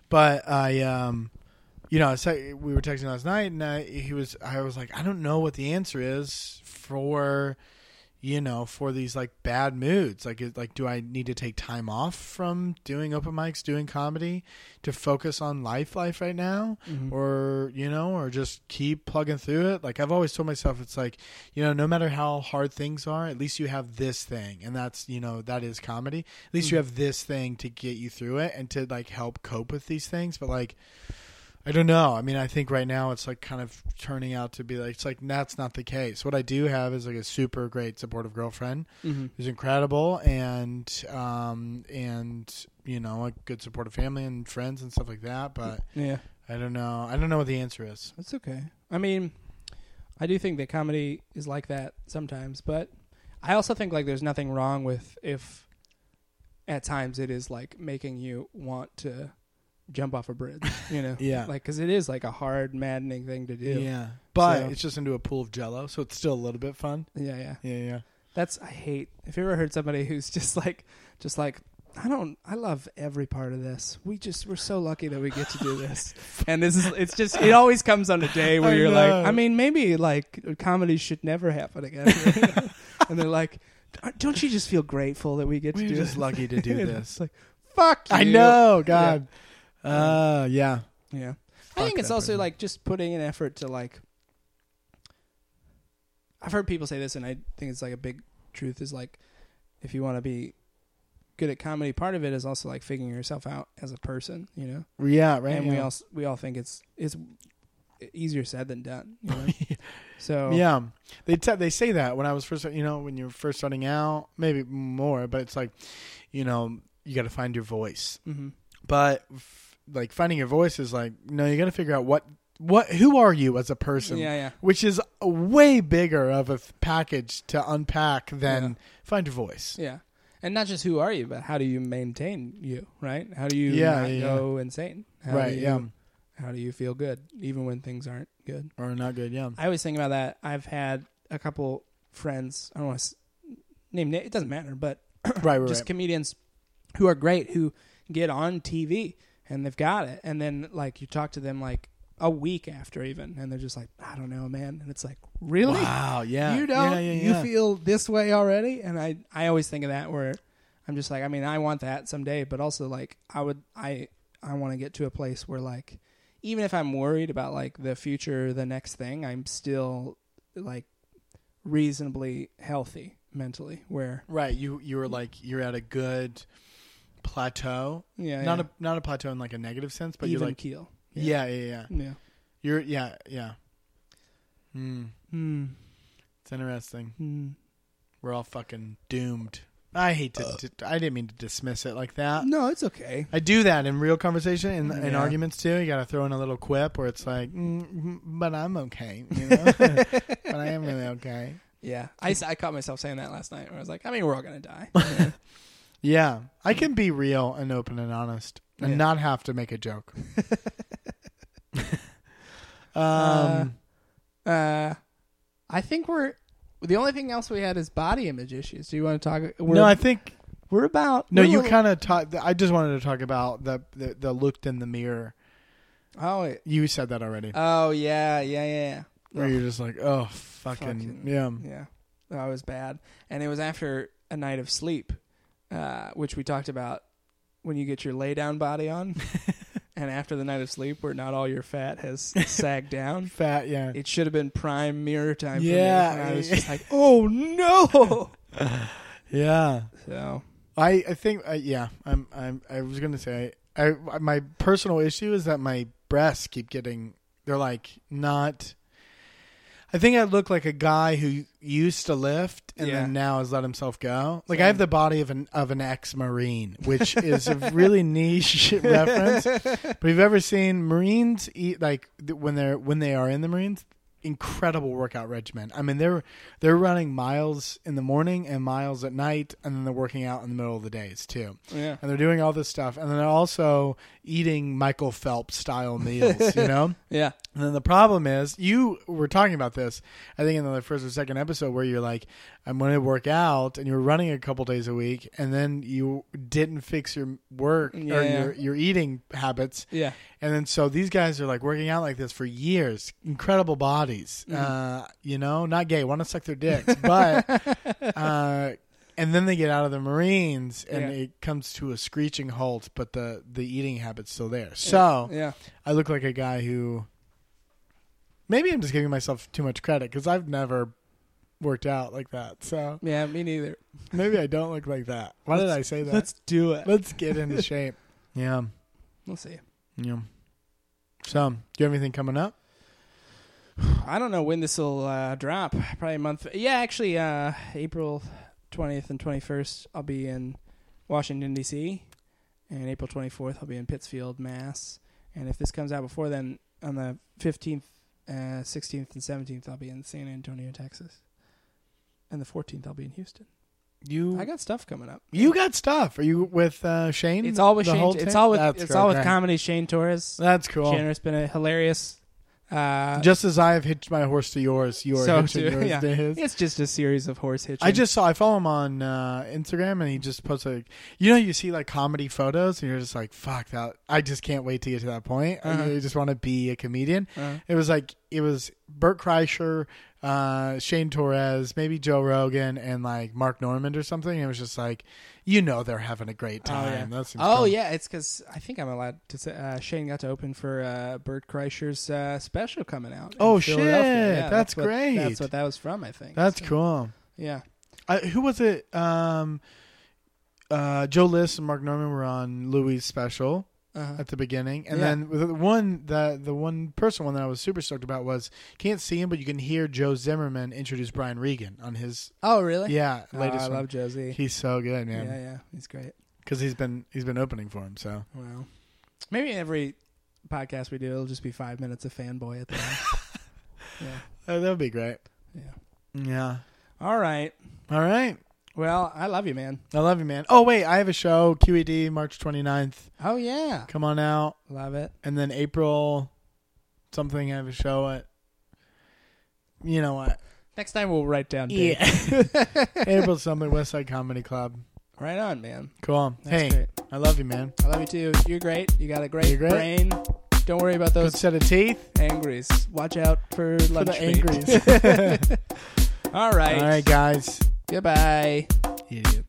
But I, um, you know, so we were texting last night, and I, he was, I was like, I don't know what the answer is for, you know, for these like bad moods. Like, it, like, do I need to take time off from doing open mics, doing comedy, to focus on life, life right now, Mhm. or you know, or just keep plugging through it? Like, I've always told myself, it's like, you know, no matter how hard things are, at least you have this thing, and that's, you know, that is comedy. At least Mhm. you have this thing to get you through it and to like help cope with these things. But like, I don't know. I mean, I think right now it's like kind of turning out to be like, it's like that's not the case. What I do have is like a super great supportive girlfriend Mm-hmm. who's incredible, and um and you know, a good supportive family and friends and stuff like that. But Yeah, I don't know. I don't know what the answer is. that's okay. I mean, I do think that comedy is like that sometimes, but I also think like there's nothing wrong with if at times it is like making you want to jump off a bridge, you know? Yeah. Like, because it is like a hard, maddening thing to do. Yeah, but So- it's just into a pool of Jello, so it's still a little bit fun. Yeah, yeah. Yeah, yeah. That's, I hate, if you ever heard somebody who's just like, just like, I don't, I love every part of this. We just, we're so lucky that we get to do this. And this is, it's just, it always comes on a day where I you're know. like, I mean, maybe like comedy should never happen again. And they're like, don't you just feel grateful that we get to We're do just this? lucky to do And this. It's like, fuck you. I know, God. Uh, yeah. Yeah. I Fuck think it's that also person. like just putting an effort to like, I've heard people say this, and I think it's like a big truth is like, if you want to be good at comedy, part of it is also like figuring yourself out as a person, you know? Yeah, right. And yeah. we all, we all think it's, it's easier said than done, you know? So, Yeah, they t- they say that when I was first, you know, when you're first starting out, maybe more, but it's like, you know, you got to find your voice. hmm But f- like finding your voice is like, no, you got to figure out what what who are you as a person, yeah, yeah. which is a way bigger of a f- package to unpack than Yeah. find your voice. Yeah. And not just who are you, but how do you maintain you, right? How do you Yeah, not yeah, go insane? How Right, do you, yeah. How do you feel good, even when things aren't good? Or not good, yeah. I always think about that. I've had a couple friends, I don't want to name names, it doesn't matter, but right, right, just right. comedians who are great, who get on T V and they've got it. And then, like, you talk to them, like, a week after even, and they're just like, I don't know, man. And it's like, really? Wow, yeah. You don't? Yeah, yeah, You yeah. feel this way already? And I, I always think of that where I'm just like, I mean, I want that someday, but also like I would, I, I want to get to a place where like, even if I'm worried about like the future, the next thing, I'm still like reasonably healthy mentally. Where Right, you you were like you're at a good plateau. yeah, Not yeah. a not a plateau in like a negative sense, but even you're like keel. yeah, yeah, yeah. Yeah. You're yeah, yeah. Hmm. Hmm. It's interesting. Hmm. We're all fucking doomed. I hate to, to. I didn't mean to dismiss it like that. No, it's okay. I do that in real conversation in, in Yeah. arguments too. You got to throw in a little quip where it's like, mm, mm, "But I'm okay," you know. But I am really okay. Yeah, I, s- I caught myself saying that last night. Where I was like, I mean, we're all gonna die. Yeah. Yeah, I can be real and open and honest and Yeah. not have to make a joke. Uh, um, Uh, I think we're the only thing else we had is body image issues. Do you want to talk? We're, no, I think we're about no. we're a You little- kind of talked. I just wanted to talk about the, the the looked in the mirror. Oh, it- You said that already. oh yeah, yeah, yeah. Where Ugh. you're just like, oh, fucking, Fucking- yeah. Yeah, that was bad, and it was after a night of sleep, uh, which we talked about when you get your lay down body on, and after the night of sleep, where not all your fat has sagged down. Fat, yeah. It should have been prime mirror time. Yeah. for me. And I was just like, oh no. Yeah. So I, I think, uh, yeah, I'm, I'm, I was going to say, I, my personal issue is that my breasts keep getting, they're like not, I think I look like a guy who used to lift and Yeah. then now has let himself go. Like Same. I have the body of an, of an ex-Marine, which is a really niche reference. But if you've ever seen Marines eat, like th- when they're, when they are in the Marines, incredible workout regimen. I mean, they're they're running miles in the morning and miles at night, and then they're working out in the middle of the days too. yeah. And they're doing all this stuff, and then they're also eating Michael Phelps style meals, you know? Yeah. And then the problem is, you were talking about this, I think in the first or second episode, where you're like, I'm going to work out, and you were running a couple days a week, and then you didn't fix your work Yeah, or yeah. your, your eating habits. Yeah. And then so these guys are like working out like this for years, incredible bodies, Mm-hmm. uh, you know, not gay, want to suck their dicks, but, uh, and then they get out of the Marines, and Yeah. it comes to a screeching halt, but the, the eating habit's still there. So Yeah. I look like a guy who, maybe I'm just giving myself too much credit because I've never worked out like that. So Yeah, me neither. maybe I don't look like that. Why did Let's- I say that? Let's do it. Let's get into shape. Yeah. We'll see. Yeah. So, do you have anything coming up? I don't know when this will uh, drop. Probably a month. Yeah, actually, uh, April twentieth and twenty-first, I'll be in Washington, D C And April twenty-fourth, I'll be in Pittsfield, Mass. And if this comes out before then, on the fifteenth, uh, sixteenth, and seventeenth, I'll be in San Antonio, Texas. And the fourteenth, I'll be in Houston. You I got stuff coming up. you got stuff. Are you with uh, Shane? It's all with the Shane. whole It's team? all with That's it's great. all with Okay. comedy. Shane Torres. That's cool. Shanner's been a hilarious. Uh, Just as I have hitched my horse to yours, you are So hitching too, yours yeah. to his. it's just a series of horse hitching. I just saw. I follow him on uh, Instagram, and he just posts like, you know, you see like comedy photos, and you're just like, "Fuck that!" I just can't wait to get to that point. Uh-huh. I just want to be a comedian. Uh, It was like it was Bert Kreischer, uh, Shane Torres, maybe Joe Rogan, and like Mark Normand or something. And it was just like, you know, they're having a great Oh, time. yeah. That seems Oh cool. yeah, it's because I think I'm allowed to say uh, Shane got to open for uh, Bert Kreischer's uh, special coming out. in Oh, Philadelphia. shit. Yeah, That's what- great. That's what that was from, I think. That's So, cool. Yeah. I, who was it? Um, uh, Joe List and Mark Normand were on Louis' special Uh-huh. at the beginning, and Yeah. then the one the the one person one that I was super stoked about was, can't see him, but you can hear Joe Zimmerman introduce Brian Regan on his Oh really? yeah Oh, latest I one. love Josie. He's so good, Yeah, man, yeah, he's great. because he's been he's been opening for him. So Wow. Maybe every podcast we do, it'll just be five minutes of fanboy at the end. Yeah. uh, that would be great. Yeah. Yeah. All right. All right. Well, I love you, man. I love you, man. Oh wait, I have a show, Q E D, March twenty-ninth. Oh yeah. Come on out. Love it. And then April something, I have a show at, you know what? Next time we'll write down dates. Yeah. April something, West Side Comedy Club. Right on, man. Cool. That's Hey, great. I love you, man. I love you too. You're great. You got a great, You're great. brain. Don't worry about Good those set of teeth angries. Watch out for for lunch the meat. angries. All right. All right, guys. Goodbye. Idiot.